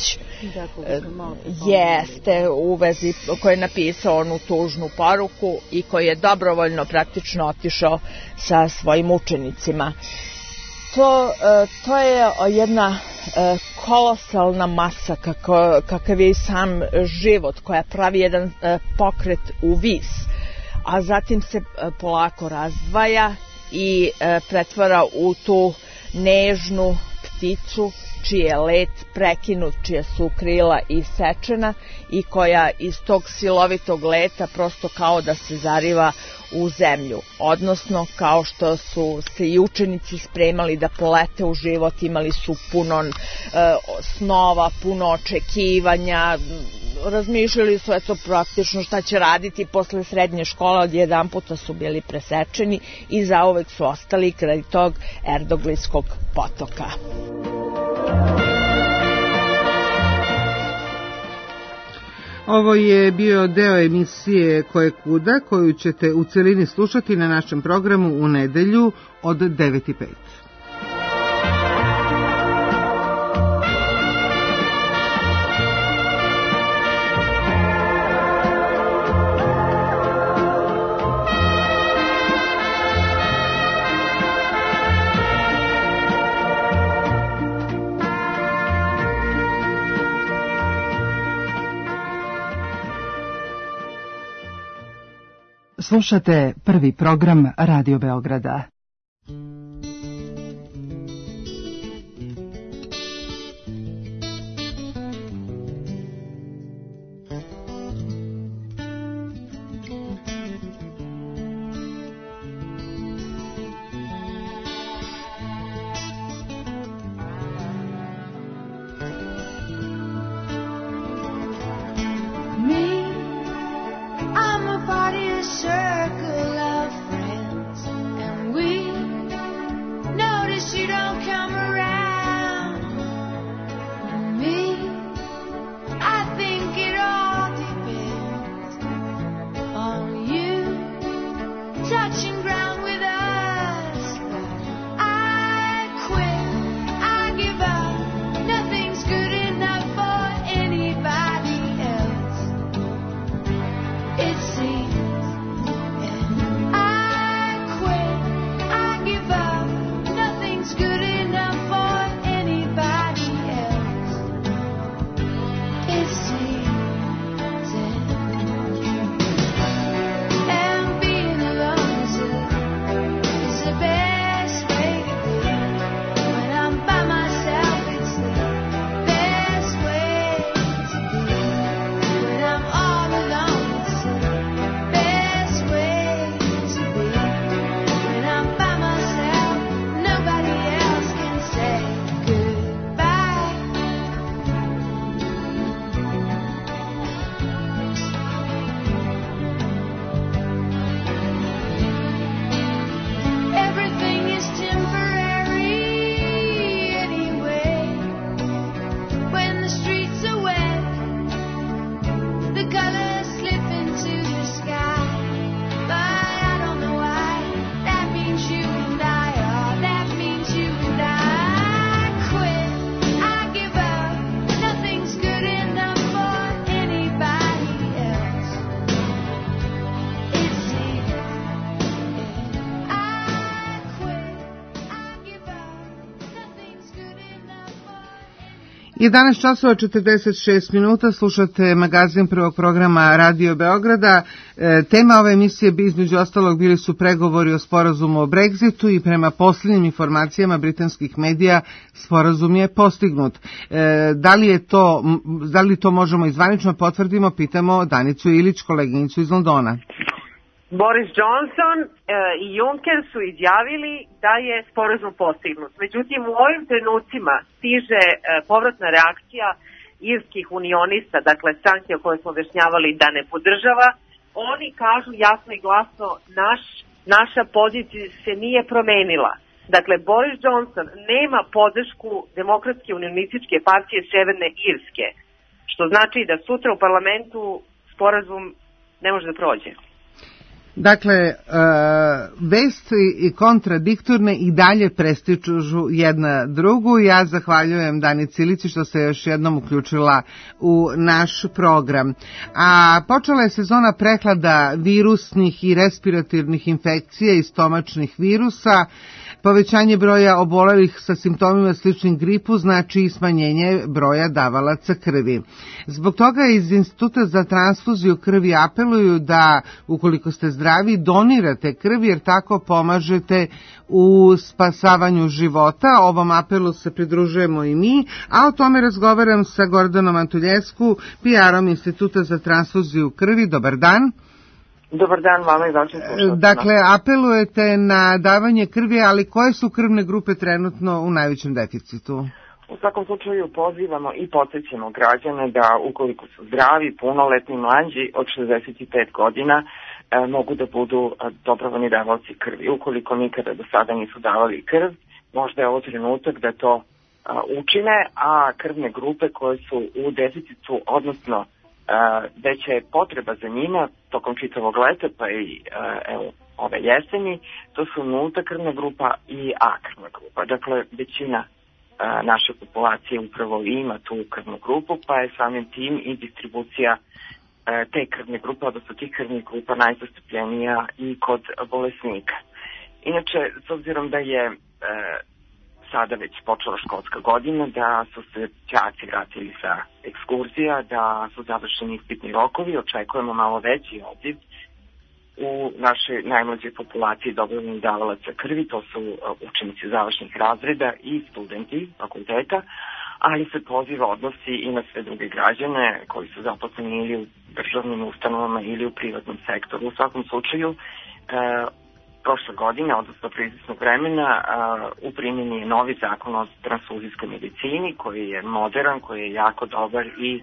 jeste u vezi, koji je napisao onu tužnu poruku i koji je dobrovoljno praktično otišao sa svojim učenicima. To, to je jedna kolosalna masa kako, kakav je i sam život, koja pravi jedan pokret u vis, a zatim se polako razdvaja i pretvara u tu nežnu pticu čiji je let prekinut, čija su krila isečena i koja iz tog silovitog leta prosto kao da se zariva u zemlju, odnosno kao što su se i učenici spremali da polete u život, imali su puno e, snova, puno očekivanja, razmišljali su eto praktično šta će raditi posle srednje škole, od jedan puta su bili presečeni i zauvek su ostali kraj tog Erdoglijskog potoka.
Ovo je bio deo emisije Ko je kuda, koju ćete u celini slušati na našem programu u nedelju od devet i pet.
Slušate prvi program Radio Beograda.
jedanaest časova četrdeset šest minuta, slušate magazin prvog programa Radio Beograda. E, tema ove emisije bi između ostalog bili su pregovori o sporazumu o Brexitu i prema posljednjim informacijama britanskih medija sporazum je postignut. E, da li je to, da li to možemo izvanično potvrdimo, pitamo Danicu Ilić, koleginicu iz Londona.
Boris Johnson e, i Juncker su izjavili da je sporazum postignut. Međutim, u ovim trenucima stiže e, povratna reakcija irskih unionista, dakle stranke o kojoj smo objašnjavali da ne podržava. Oni kažu jasno i glasno, naš, naša pozicija se nije promenila. Dakle, Boris Johnson nema podršku Demokratske unionističke partije Severne Irske, što znači da sutra u parlamentu sporazum ne može da prođe.
Dakle, vesti i kontradiktorne i dalje prestiču jedna drugu. Ja zahvaljujem Dani Cilici što se još jednom uključila u naš program. A počela je sezona prehlada virusnih i respiratornih infekcija i stomačnih virusa. Povećanje broja obolelih sa simptomima sličnim gripu znači i smanjenje broja davalaca krvi. Zbog toga iz Instituta za transfuziju krvi apeluju da, ukoliko ste zdravi, donirate krv jer tako pomažete u spasavanju života. Ovom apelu se pridružujemo i mi, a o tome razgovaram sa Gordanom Antuljesku, P R-om Instituta za transfuziju krvi. Dobar dan.
Dobar dan vama i vašim slušalcima.
Dakle, apelujete na davanje krvi, ali koje su krvne grupe trenutno u najvećem deficitu?
U svakom slučaju pozivamo i podsjećamo građane da ukoliko su zdravi, punoletni, mlađi od šezdeset pet godina, e, mogu da budu dobrovoljni davaoci krvi. Ukoliko nikada do sada nisu davali krv, možda je ovo trenutak da to a, učine, a krvne grupe koje su u deficitu, odnosno Uh, već je potreba za njima tokom čitavog leta pa i uh, evo, ove jeseni, to su nulta krvna grupa i A krvna grupa. Dakle, većina uh, naše populacije upravo ima tu krvnu grupu, pa je samim tim i distribucija uh, te krvne grupe, odnosno tih krvnih grupa najzastupljenija i kod bolesnika. Inače, s obzirom da je uh, sada već počela školska godina, da su se đaci vratili sa ekskurzija, da su završeni ispitni rokovi, očekujemo malo veći odziv u našoj najmlađoj populaciji dobrovoljnih davalaca krvi, to su učenici završnih razreda i studenti fakulteta, ali se poziv odnosi i na sve druge građane koji su zaposleni ili u državnim ustanovama ili u privatnom sektoru. U svakom slučaju, e, prošle godine, odnosno pre izvesnog vremena, u primjeni je novi zakon o transfuzijskoj medicini koji je modern, koji je jako dobar i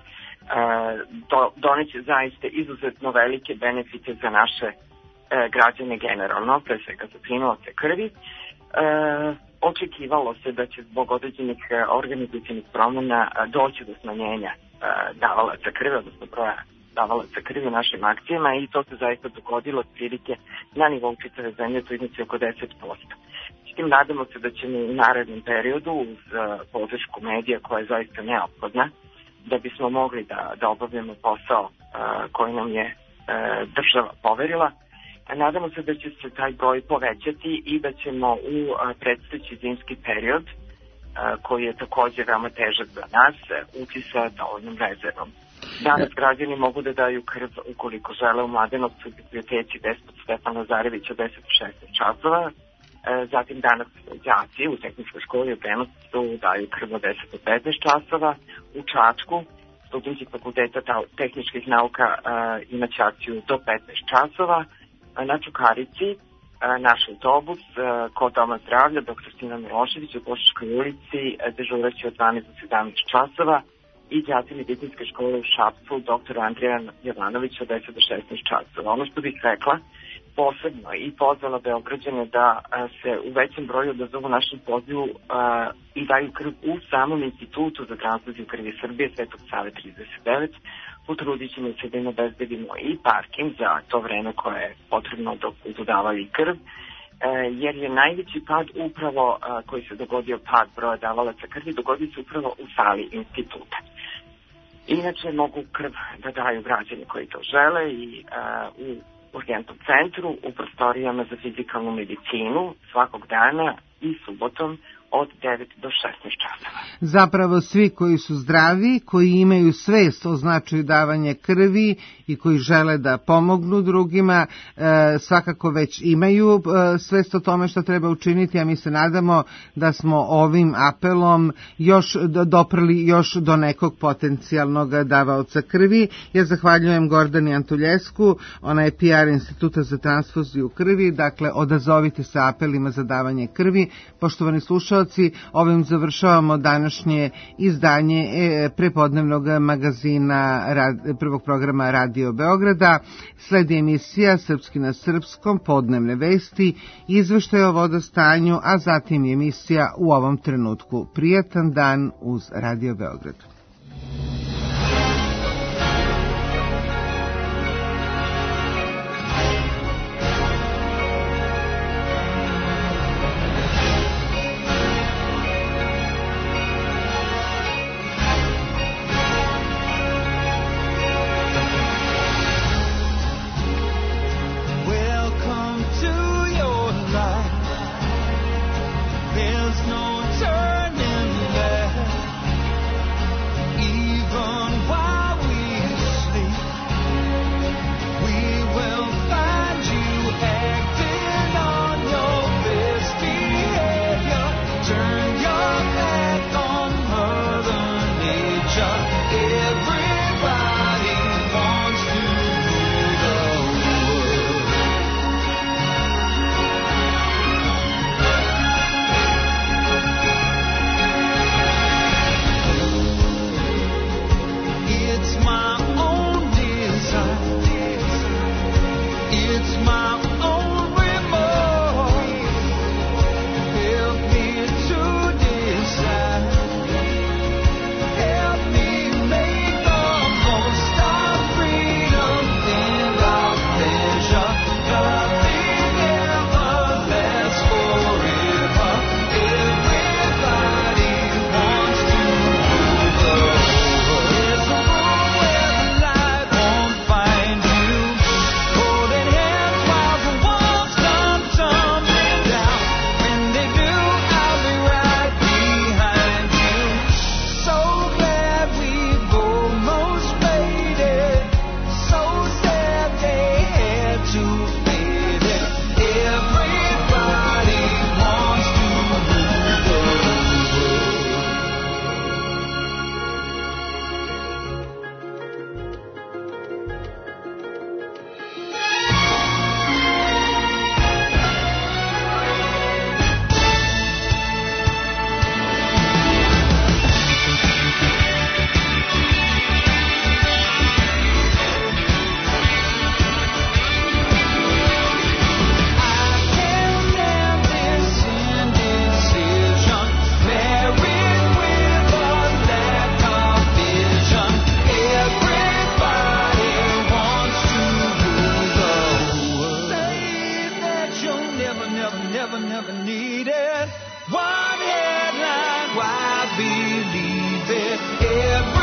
doneće zaista izuzetno velike benefite za naše građane generalno, pre svega za primaoce krvi. Očekivalo se da će zbog određenih organizacionih promjena doći do smanjenja davalaca krvi, odnosno broja davalaca krvi u našim akcijama i to se zaista dogodilo otprilike na nivou čitave zemlje, to iznosi oko deset posto. S tim nadamo se da ćemo u narednom periodu uz uh, podršku medija koja je zaista neophodna da bismo mogli da, da obavljamo posao uh, koji nam je uh, država poverila. Nadamo se da će se taj broj povećati i da ćemo u uh, predstojeći zimski period uh, koji je također veoma težak za nas uh, ući sa dovoljnom rezervom. Danas građani mogu da daju krv ukoliko žele u Mladenovcu u biblioteci Despot Stefan Lazarević od deset do šesnaest časova. E, zatim danas đaci u tehničkoj školi u Prenoscu daju krv od deset do petnaest časova. U Čačku studenti fakulteta tehničkih nauka e, imaće akciju do petnaest časova. E, na Čukarici e, naš autobus e, kod Doma zdravlja doktor Sina Milošević u Bošičkoj ulici e, dežuraće od dvanaest do sedamnaest časova. I đaci medicinske škole u Šapcu, doktor Andrija Jovanović od deset do šesnaest časova. Ono što bih rekla posebno i pozvala Beograđane da a, se u većem broju odazovu našem pozivu a, i daju krv u samom Institutu za transfuziju krvi Srbije, Svetog Save trideset devet. Potrudit ćemo se da im obezbedimo i parking za to vreme koje je potrebno dok budu davali krv, jer je najveći pad upravo koji se dogodio, pad broja davalaca krvi, dogodio se upravo u sali instituta. Inače mogu krv da daju građani koji to žele i uh, u urgentnom centru, u prostorijama za fizikalnu medicinu svakog dana i subotom od devet do šesnaest časova.
Zapravo svi koji su zdravi, koji imaju svest o značaju davanja krvi i koji žele da pomognu drugima, e, svakako već imaju e, svest o tome što treba učiniti, a mi se nadamo da smo ovim apelom još doprli još do nekog potencijalnog davaoca krvi. Ja zahvaljujem Gordani Antuljesku, ona je P R Instituta za transfuziju krvi, dakle odazovite se apelima za davanje krvi. Poštovani slušalci, ovim završavamo današnje izdanje prepodnevnog magazina prvog programa Radio Beograda. Sledi emisija Srpski na srpskom, podnevne vesti, izveštaj o vodostanju, a zatim emisija U ovom trenutku. Prijatan dan uz Radio Beograd.
never, never, never, never needed. One headline, why believe it? Every